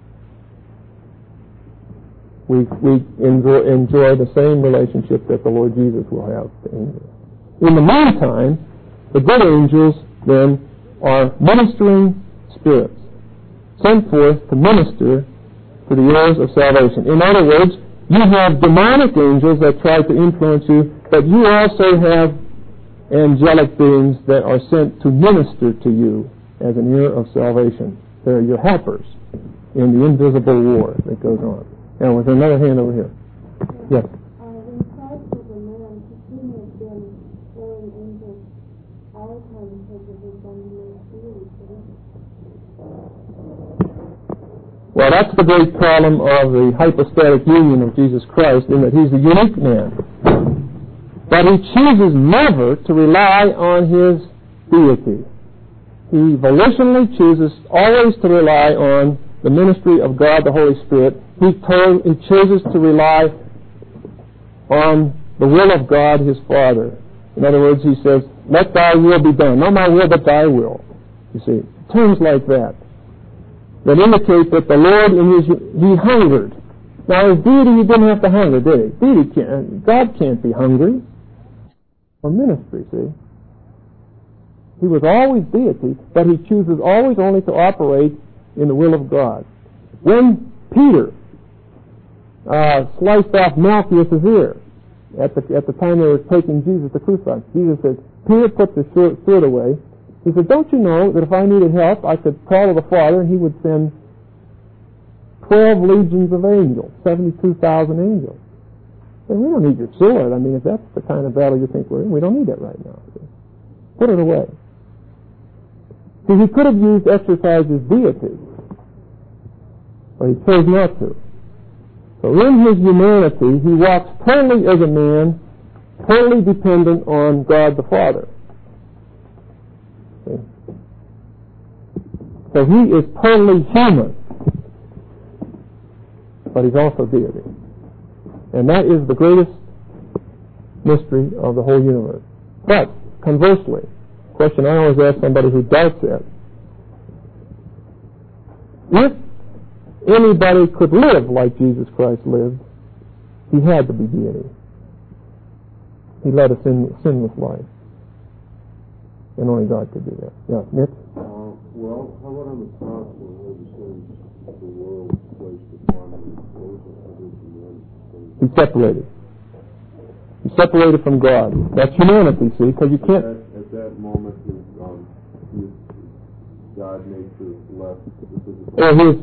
We we enjoy, enjoy the same relationship that the Lord Jesus will have to angels. In the meantime, the good angels then are ministering spirits sent forth to minister to the heirs of salvation. In other words, you have demonic angels that try to influence you, but you also have angelic beings that are sent to minister to you as an heir of salvation. They're your helpers in the invisible war that goes on. And with another hand over here. Yes? Uh, when Christ was a man, he couldn't have been carrying angels all the time because of his own ministry. Well, that's the great problem of the hypostatic union of Jesus Christ, in that he's a unique man. But he chooses never to rely on his deity. He volitionally chooses always to rely on the ministry of God the Holy Spirit. He, told, he chooses to rely on the will of God his Father. In other words, he says, let thy will be done. Not my will, but thy will. You see, terms like that that indicate that the Lord in his, he hungered. Now, his deity, he didn't have to hunger, did he? Deity can't, God can't be hungry. For ministry, see? He was always deity, but he chooses always only to operate in the will of God. When Peter uh, sliced off Malchus's ear at the, at the time they were taking Jesus to crucify, Jesus said, Peter, put the sword away. He said, don't you know that if I needed help, I could call to the Father and he would send twelve legions of angels, seventy-two thousand angels. And we don't need your sword. I mean, if that's the kind of battle you think we're in, we don't need it right now. See? Put it away. See, he could have used exercise his deity, but he chose not to. So in his humanity, he walks totally as a man, totally dependent on God the Father. See? So he is totally human, but he's also deity. And that is the greatest mystery of the whole universe. But, conversely, question I always ask somebody who doubts that, if anybody could live like Jesus Christ lived, he had to be deity. He led a sin, sinless life. And only God could do that. Yeah, Nick? Uh, well, how about on the cross when all the sins of the world placed upon him? What was the position then? He separated. He separated from God. That's humanity, see, because you can't... At, at that moment, his, um, his God nature left the physical... Or his,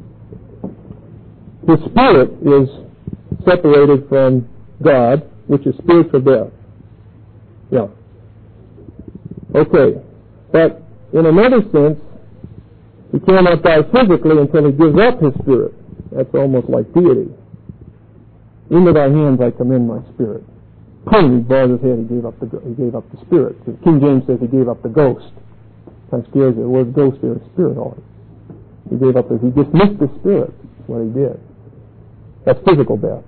his spirit is separated from God, which is spiritual death. Yeah. Okay. But in another sense, he cannot die physically until he gives up his spirit. That's almost like deity. Into thy hands I commend my spirit. Boom, he bowed his head, he gave up the he gave up the spirit. King James says he gave up the ghost. Kind of scares you. The word ghost there is spirit always. He gave up the, he dismissed the spirit. That's what he did. That's physical death.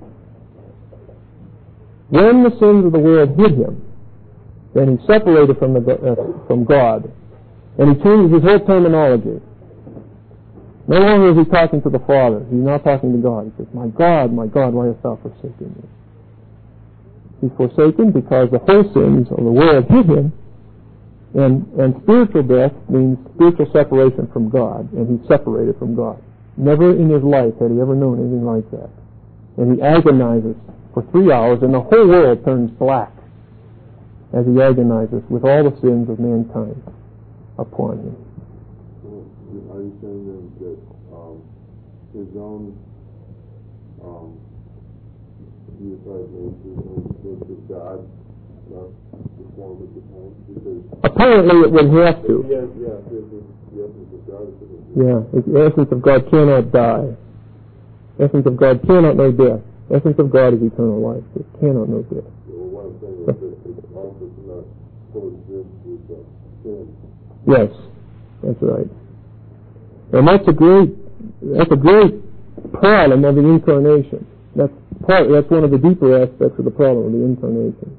When the sins of the world hit him, then he separated from the uh, from God, and he changed his whole terminology. No longer is he talking to the Father. He's now talking to God. He says, my God, my God, why hast thou forsaken me? He's forsaken because the whole sins of the world hit him, and, and spiritual death means spiritual separation from God, and he's separated from God. Never in his life had he ever known anything like that. And he agonizes for three hours, and the whole world turns black as he agonizes with all the sins of mankind upon him. Well, are you saying that, that um, his own um, deified nature and nature of God not perform at the time? Because apparently it would have to. Yes, yeah, the, the, the essence of God is Yeah, the essence of God cannot die. The essence of God cannot know death. The essence of God is eternal life. It cannot know death. Well, what I'm saying is that it also cannot coexist with uh, sin. Yes, that's right. And that's a great, that's a great problem of the incarnation. That's part, that's one of the deeper aspects of the problem of the incarnation.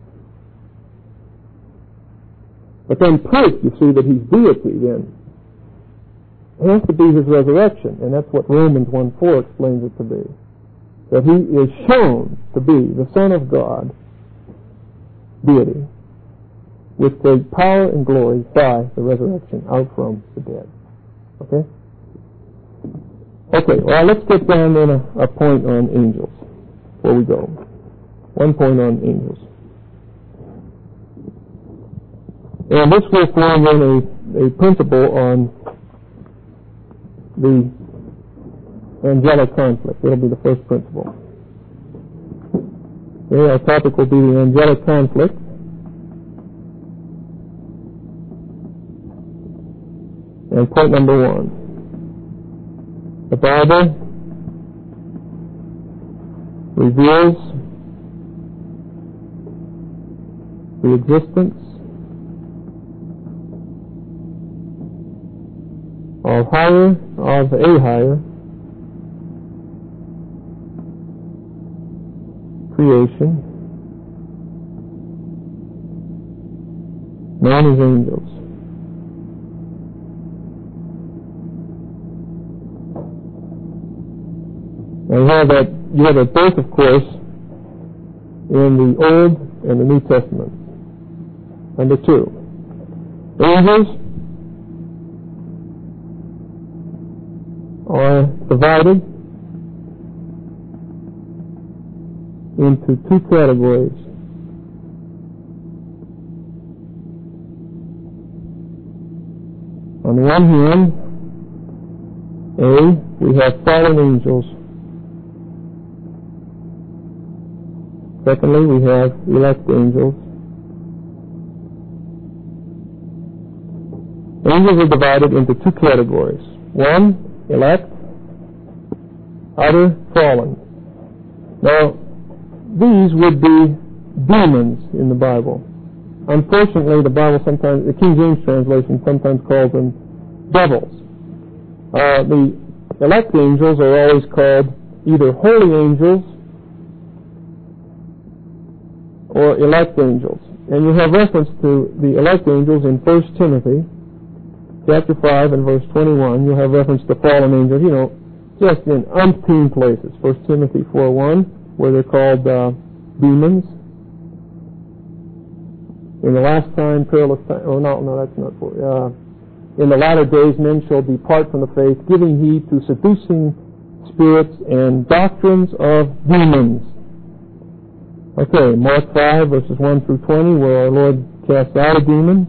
But then proof, you see, that he's deity then, it has to be his resurrection, and that's what Romans one four explains it to be. That he is shown to be the Son of God, deity, with great power and glory by the resurrection out from the dead. Okay? Okay, well, let's get down then a, a point on angels before we go. One point on angels. And this will form then a, a principle on the angelic conflict. It'll be the first principle. Okay, our topic will be the angelic conflict. And point number one. The Bible reveals the existence of higher, of a higher creation known as angels. And you have that, you have that both, of course, in the Old and the New Testament. Number two, angels are divided into two categories. On the one hand, A, we have fallen angels. Secondly, we have elect angels. Angels are divided into two categories. One, elect, other, fallen. Now, these would be demons in the Bible. Unfortunately, the Bible sometimes, the King James translation sometimes calls them devils. Uh, the elect angels are always called either holy angels or elect angels. And you have reference to the elect angels in First Timothy chapter five and verse twenty-one. You have reference to fallen angels, you know, just in umpteen places. First Timothy four one, where they're called uh, demons. In the last time, perilous time, oh no, no, that's not for, uh, in the latter days men shall depart from the faith, giving heed to seducing spirits and doctrines of demons. Okay, Mark five, verses one through twenty, where our Lord casts out a demon.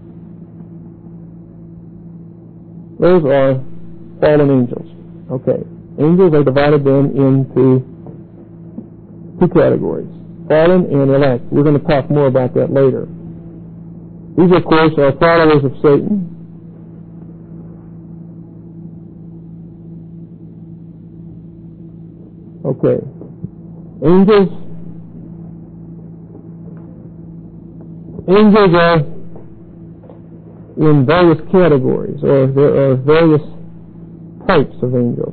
Those are fallen angels. Okay, angels are divided then into two categories, fallen and elect. We're going to talk more about that later. These, of course, are followers of Satan. Okay, angels Angels are in various categories, or there are various types of angels.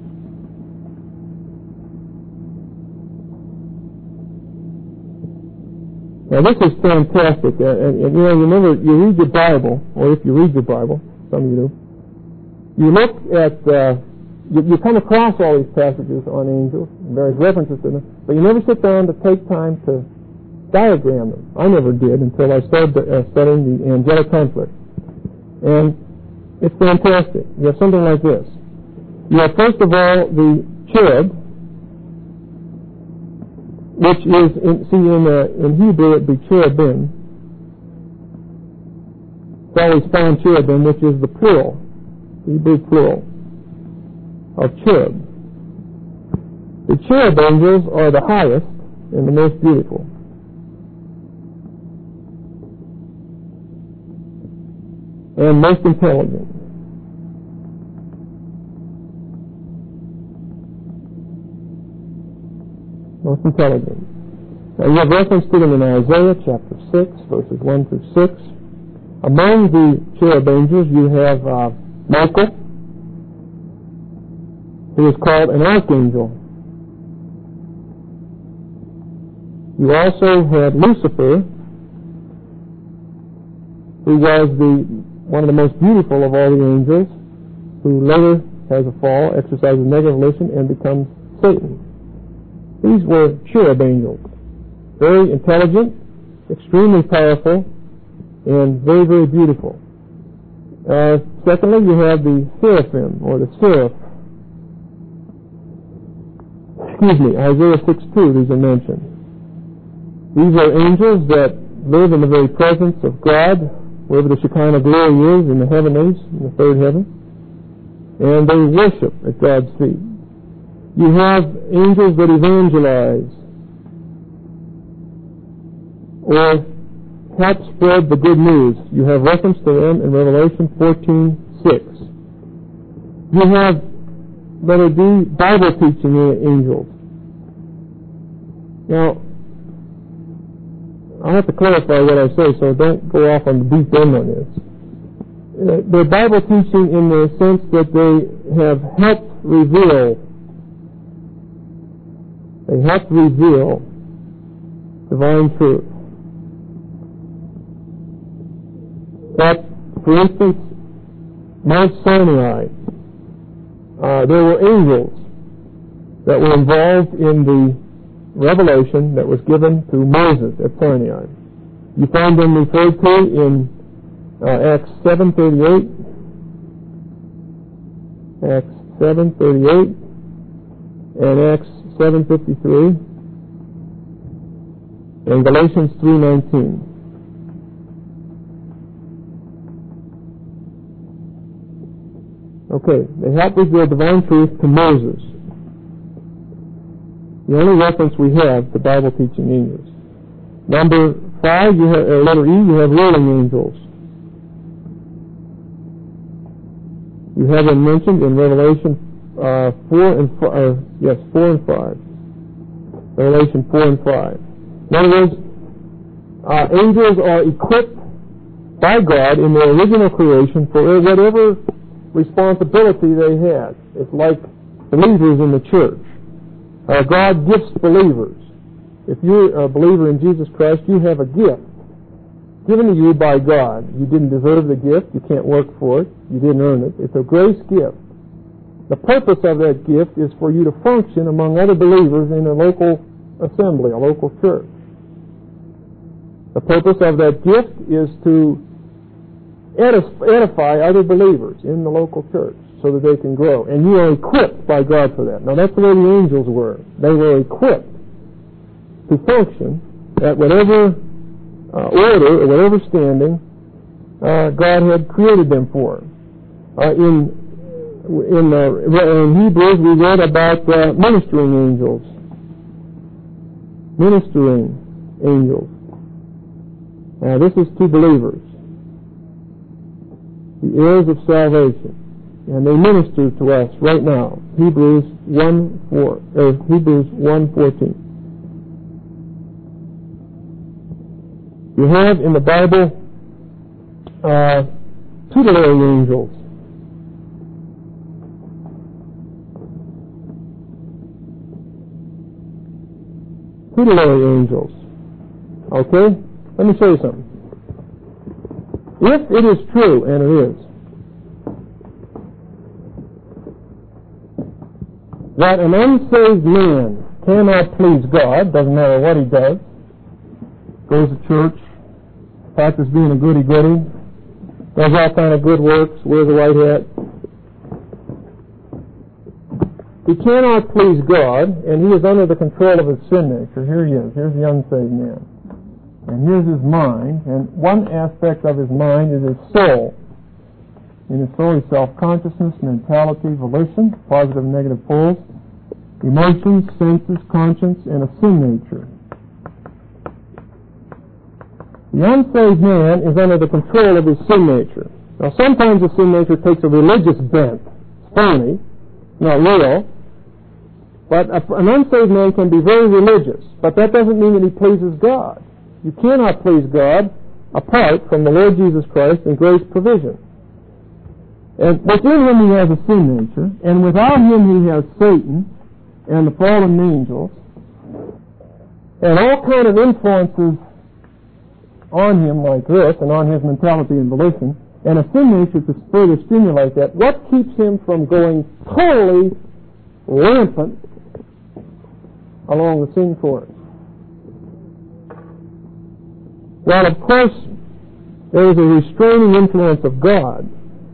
Now this is fantastic, uh, and, and you know, remember, you read your Bible, or if you read your Bible, some of you do, you look at, uh, you, you come across all these passages on angels, and various references to them, but you never sit down to take time to diagram them. I never did until I started uh, studying the angelic conflict. And it's fantastic. You have something like this. You have, first of all, the cherub, which is, in, see, in, uh, in Hebrew it would be cherubim. It's always found cherubim, which is the plural. Hebrew plural, of cherub. The cherub angels are the highest and the most beautiful. And most intelligent. Most intelligent. Now you have reference to them in Isaiah chapter six, verses one through six. Among the cherub angels you have uh, Michael, who is called an archangel. You also had Lucifer, who was the one of the most beautiful of all the angels, who later has a fall, exercises negative volition, and becomes Satan. These were cherub angels, very intelligent, extremely powerful, and very, very beautiful. Uh, secondly, you have the seraphim, or the seraph. Excuse me, Isaiah six two, these are mentioned. These are angels that live in the very presence of God, wherever the Shekinah glory is, in the heavenlies, in the third heaven, and they worship at God's feet. You have angels that evangelize, or help spread the good news. You have reference to them in Revelation fourteen six. You have letter D, Bible teaching angels. Now, I have to clarify what I say, so don't go off on the deep end on this. Uh, they're Bible teaching in the sense that they have helped reveal, they help reveal divine truth. At, for instance, Mount Sinai, uh, there were angels that were involved in the revelation that was given to Moses at Sinai. You find them referred to in uh, Acts seven thirty-eight, Acts seven thirty-eight, and Acts seven fifty-three, and Galatians three nineteen. Okay, they help reveal divine truth to Moses. The only reference we have to Bible teaching angels. Number five, you have, uh, letter E, you have ruling angels. You have them mentioned in Revelation uh, four and five. Uh, yes, four and five. Revelation four and five. In other words, uh, angels are equipped by God in their original creation for whatever responsibility they had. It's like believers in the church. Uh, God gifts believers. If you're a believer in Jesus Christ, you have a gift given to you by God. You didn't deserve the gift. You can't work for it. You didn't earn it. It's a grace gift. The purpose of that gift is for you to function among other believers in a local assembly, a local church. The purpose of that gift is to edify other believers in the local church, so that they can grow. And you are equipped by God for that. Now, that's the way the angels were. They were equipped to function at whatever uh, order or whatever standing uh, God had created them for. Uh, in in, uh, in Hebrews, we read about uh, ministering angels. Ministering angels. Now, this is to believers, the heirs of salvation. And they minister to us right now. Hebrews one four, or Hebrews one fourteen. You have in the Bible uh, tutelary angels. Tutelary angels. Okay? Let me show you something. If it is true, and it is, that an unsaved man cannot please God, doesn't matter what he does, goes to church, practices being a goody-goody, does all kind of good works, wears a white hat. He cannot please God, and he is under the control of his sin nature. Here he is. Here's the unsaved man. And here's his mind, and one aspect of his mind is his soul. in its early self-consciousness, mentality, volition, positive and negative poles, emotions, senses, conscience, and a sin nature. The unsaved man is under the control of his sin nature. Now, sometimes the sin nature takes a religious bent. It's phony, not real. But a, an unsaved man can be very religious, but that doesn't mean that he pleases God. You cannot please God apart from the Lord Jesus Christ and grace provision. And within him he has a sin nature, and without him he has Satan and the fallen angels, and all kind of influences on him like this, and on his mentality and volition, and a sin nature to further stimulate that. What keeps him from going totally rampant along the sin course? Well, of course, there is a restraining influence of God.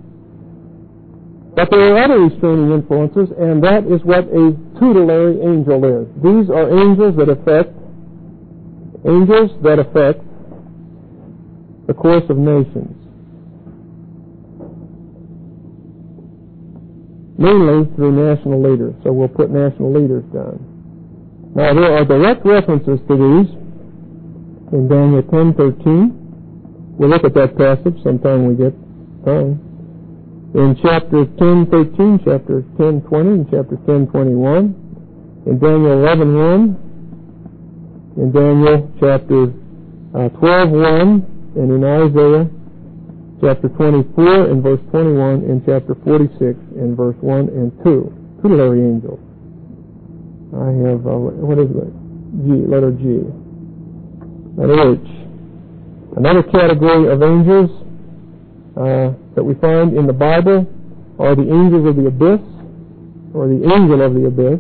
But there are other restraining influences, and that is what a tutelary angel is. These are angels that affect angels that affect the course of nations, mainly through national leaders. So we'll put national leaders down. Now there are direct references to these in Daniel ten thirteen. We'll look at that passage sometime we get time. In chapter ten thirteen, chapter ten twenty, and chapter ten twenty-one. In Daniel eleven one. In Daniel chapter uh, twelve one. And in Isaiah chapter twenty-four and verse twenty-one, and chapter forty-six and verse one and two. Tutelary angels. I have, uh, what is it? G, letter G. Letter H. Another category of angels uh, that we find in the Bible are the angels of the abyss, or the angel of the abyss.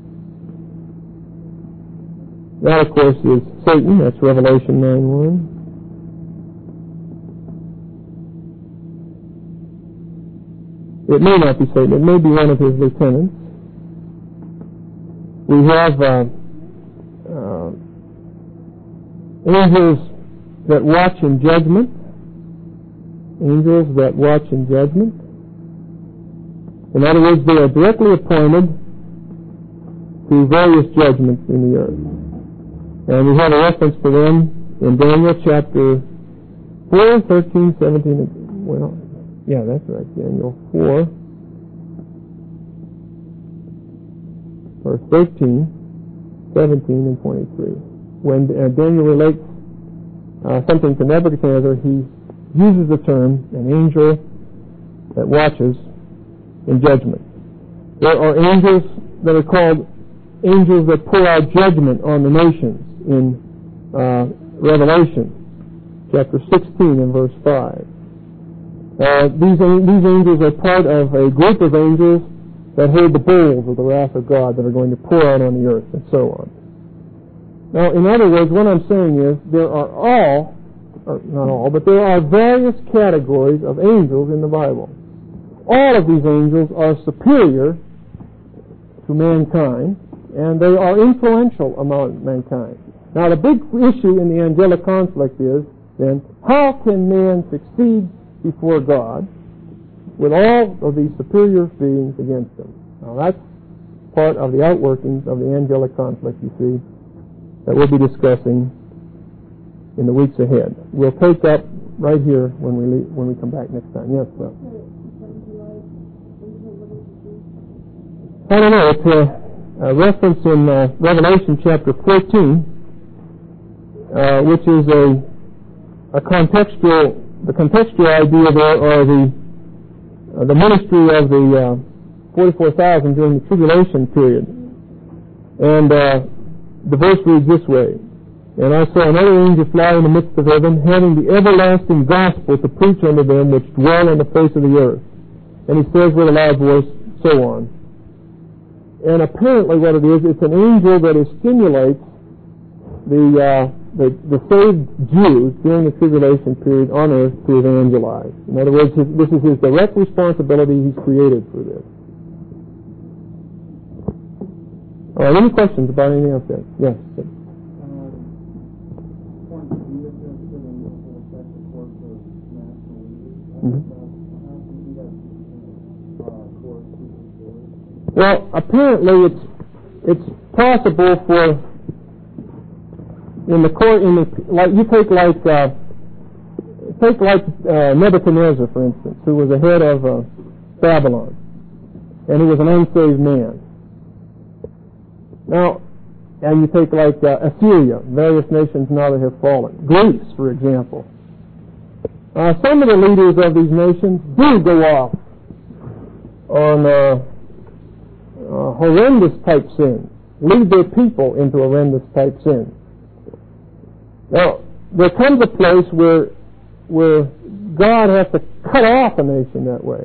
That, of course, is Satan. That's Revelation nine one. It may not be Satan. It may be one of his lieutenants. We have uh, uh, angels that watch in judgment. Angels that watch in judgment. In other words, they are directly appointed to various judgments in the earth. And we have a reference to them in Daniel chapter four, thirteen, seventeen, well, yeah, that's right, Daniel four, verse thirteen, seventeen, and twenty-three. When uh, Daniel relates uh, something to Nebuchadnezzar, he uses the term an angel that watches in judgment. There are angels that are called angels that pour out judgment on the nations in uh, Revelation chapter sixteen and verse five. Uh, these, these angels are part of a group of angels that hold the bowls of the wrath of God that are going to pour out on the earth, and so on. Now, in other words, what I'm saying is there are all, or not all, but there are various categories of angels in the Bible. All of these angels are superior to mankind, and they are influential among mankind. Now, the big issue in the angelic conflict is, then, how can man succeed before God with all of these superior beings against him? Now that's part of the outworkings of the angelic conflict, you see, that we'll be discussing in the weeks ahead. We'll take up right here when we leave, when we come back next time. Yes, well. I don't know. It's a, a reference in uh, Revelation chapter fourteen, uh, which is a a contextual. The contextual idea there are the uh, the ministry of the uh, forty-four thousand during the tribulation period. And uh, the verse reads this way, "And I saw another angel fly in the midst of heaven, having the everlasting gospel to preach unto them which dwell on the face of the earth." And he says with a loud voice, so on. And apparently what it is, it's an angel that is stimulates the uh, The, the saved Jews during the tribulation period on earth to evangelize. In other words, his, this is his direct responsibility. He's created for this. All right, any questions about anything else there? Yes. Mm-hmm. Well, apparently it's it's possible for in the court in the like you take like uh, take like uh, Nebuchadnezzar, for instance, who was the head of uh, Babylon, and he was an unsaved man. Now, and you take like uh, Assyria, various nations now that have fallen. Greece, for example. Uh, some of the leaders of these nations do go off on uh, uh, horrendous type sins, lead their people into horrendous type sins. Now, there comes a place where where God has to cut off a nation that way.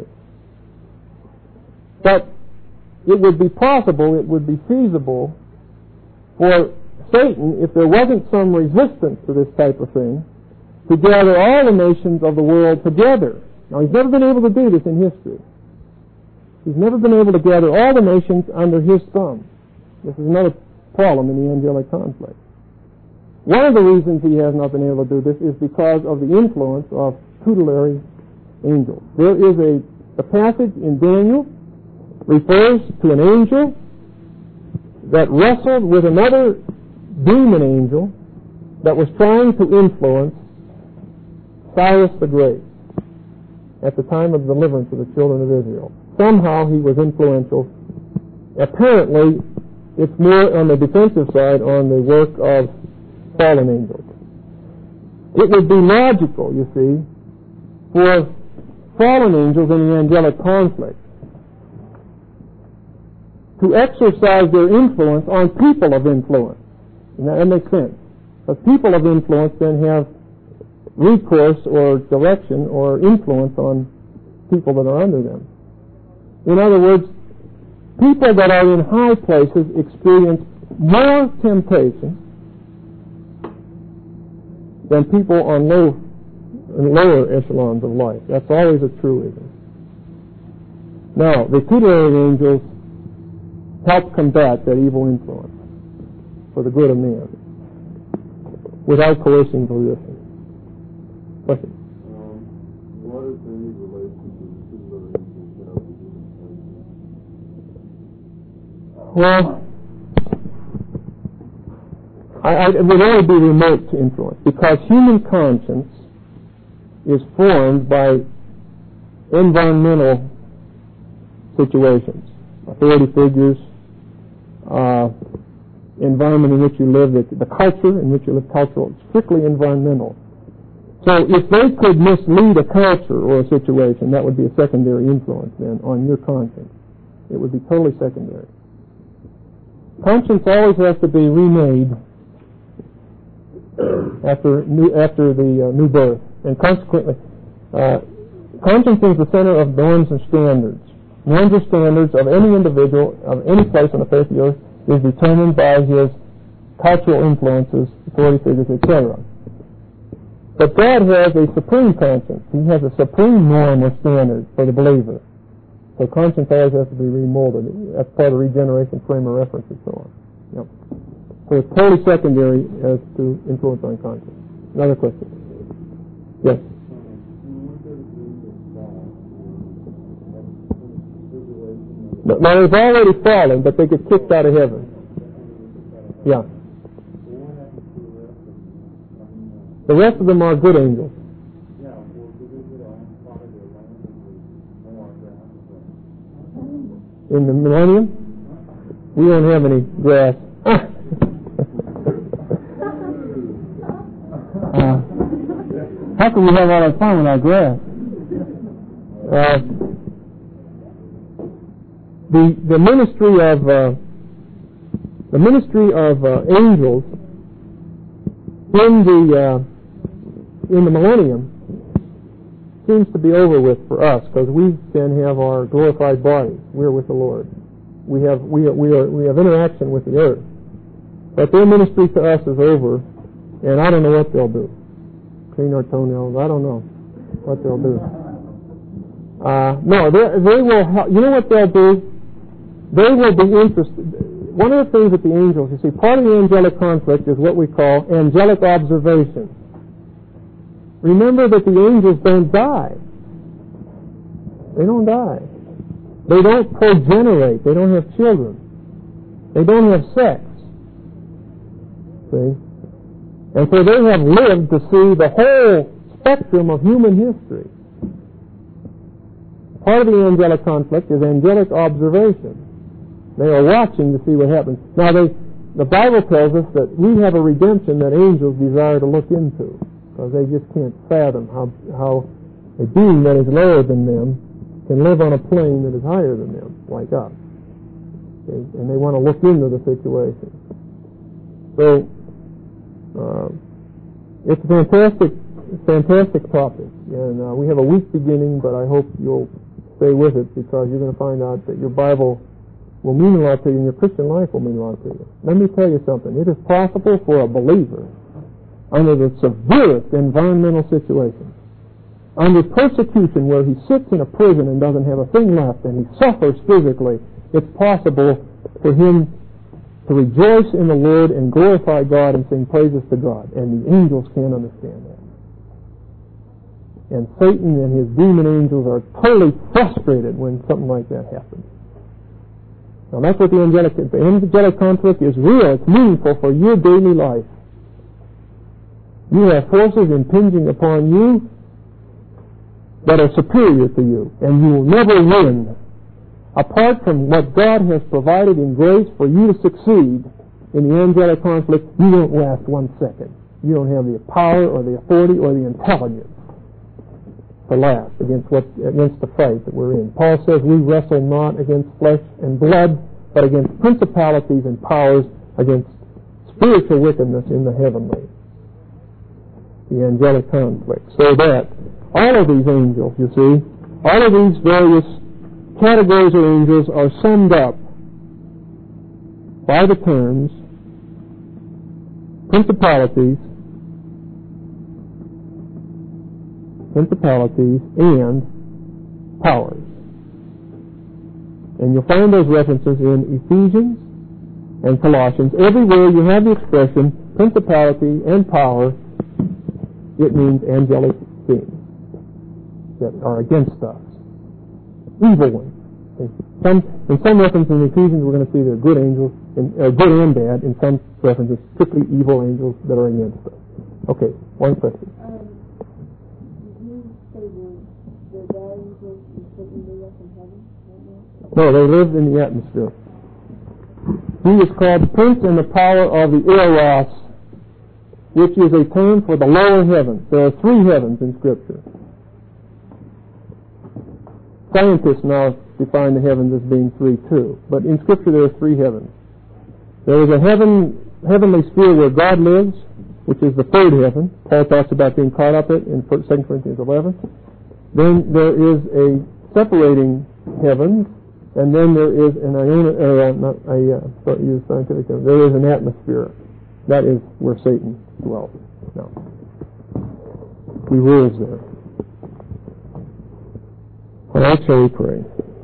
But it would be possible, it would be feasible for Satan, if there wasn't some resistance to this type of thing, to gather all the nations of the world together. Now, he's never been able to do this in history. He's never been able to gather all the nations under his thumb. This is another problem in the angelic conflict. One of the reasons he has not been able to do this is because of the influence of tutelary angels. There is a, a passage in Daniel refers to an angel that wrestled with another demon angel that was trying to influence Cyrus the Great at the time of the deliverance of the children of Israel. Somehow he was influential. Apparently, it's more on the defensive side on the work of fallen angels. It would be logical, you see, for fallen angels in the angelic conflict to exercise their influence on people of influence. And that, that makes sense. Because people of influence then have recourse or direction or influence on people that are under them. In other words, people that are in high places experience more temptation than people on low, lower echelons of life. That's always a truism. Now, the tutelary angels help combat that evil influence for the good of man without coercing volition. Question? Um, what is any relation to the tutelary angels now? Well, I, I, it would only be remote to influence because human conscience is formed by environmental situations, authority figures, uh, environment in which you live, the, the culture in which you live, cultural, it's strictly environmental. So if they could mislead a culture or a situation, that would be a secondary influence then on your conscience. It would be totally secondary. Conscience always has to be remade after new, after the uh, new birth, and consequently, uh, conscience is the center of norms and standards. Norms and standards of any individual, of any place on the face of the earth, is determined by his cultural influences, authority figures, et cetera. But God has a supreme conscience. He has a supreme norm or standard for the believer. So conscience always has to be remolded. That's part of the regeneration frame of reference and so on. Yep. So it's totally secondary as to influence on conscience. Another question? Yes? Now, they've already fallen, but they get kicked out of heaven. Yeah. The rest of them are good angels. In the millennium, we don't have any grass. uh, how can we have all that fun without grass? Uh, the the ministry of uh, the ministry of uh, angels in the uh, in the millennium seems to be over with for us because we then have our glorified bodies. We're with the Lord. We have we are, we are we have interaction with the earth, but their ministry to us is over, and I don't know what they'll do. Clean our toenails. I don't know what they'll do. Uh, no, they they will. Help. You know what they'll do? They will be interested. One of the things that the angels, you see, part of the angelic conflict is what we call angelic observation. Remember that the angels don't die. They don't die. They don't progenerate. They don't have children. They don't have sex. See? And so they have lived to see the whole spectrum of human history. Part of the angelic conflict is angelic observation. They are watching to see what happens. Now, they, the Bible tells us that we have a redemption that angels desire to look into, because they just can't fathom how, how a being that is lower than them can live on a plane that is higher than them, like us. Okay? And they want to look into the situation. So, uh, it's a fantastic, fantastic topic. And uh, we have a week beginning, but I hope you'll stay with it, because you're going to find out that your Bible will mean a lot to you and your Christian life will mean a lot to you. Let me tell you something. It is possible for a believer, under the severest environmental situation, under persecution where he sits in a prison and doesn't have a thing left and he suffers physically, it's possible for him to rejoice in the Lord and glorify God and sing praises to God. And the angels can't understand that. And Satan and his demon angels are totally frustrated when something like that happens. Now that's what the angelic, the angelic conflict is real. It's meaningful for your daily life. You have forces impinging upon you that are superior to you, and you will never win. Apart from what God has provided in grace for you to succeed in the angelic conflict, you don't last one second. You don't have the power or the authority or the intelligence to last against what against the fight that we're in. Paul says we wrestle not against flesh and blood, but against principalities and powers, against spiritual wickedness in the heavenly. The angelic conflict. So that all of these angels, you see, all of these various categories of angels are summed up by the terms principalities, principalities, and powers. And you'll find those references in Ephesians and Colossians. Everywhere you have the expression principality and power, it means angelic beings that are against us. Evil ones. In some, in some references in Ephesians, we're going to see they're good angels, and, uh, good and bad. In some references, strictly evil angels that are against us. Okay, one question. Um, did you say the, the bad angels didn't live up in heaven right now? No, they live in the atmosphere. He is called the prince and the power of the eros, which is a term for the lower heavens. There are three heavens in Scripture. Scientists now define the heavens as being three too, but in Scripture there are three heavens. There is a heaven, heavenly sphere where God lives, which is the third heaven. Paul talks about being caught up in Second Corinthians eleven. Then there is a separating heaven, and then there is an iona, uh, not a uh, use scientific term. There is an atmosphere. That is where Satan dwells. No, he rules there. All right, shall we pray?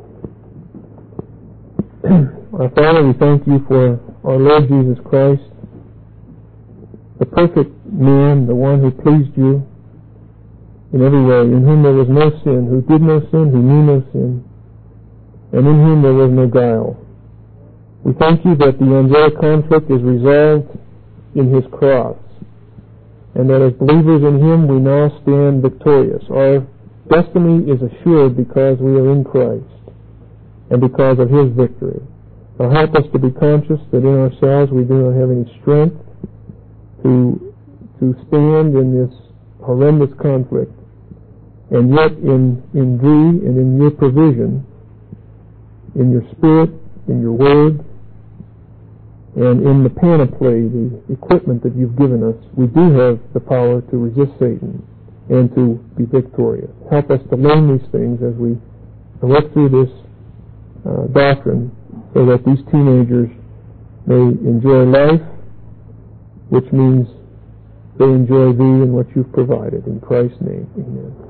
Our Father, we thank you for our Lord Jesus Christ, the perfect man, the one who pleased you in every way, in whom there was no sin, who did no sin, who knew no sin, and in whom there was no guile. We thank you that the angelic conflict is resolved in his cross, and that as believers in him we now stand victorious. Our destiny is assured because we are in Christ and because of his victory. Now help us to be conscious that in ourselves we do not have any strength to to stand in this horrendous conflict, and yet in, in thee and in your provision, in your Spirit, in your Word, and in the panoply, the equipment that you've given us, we do have the power to resist Satan and to be victorious. Help us to learn these things as we work through this uh, doctrine, so that these teenagers may enjoy life, which means they enjoy thee and what you've provided. In Christ's name, amen.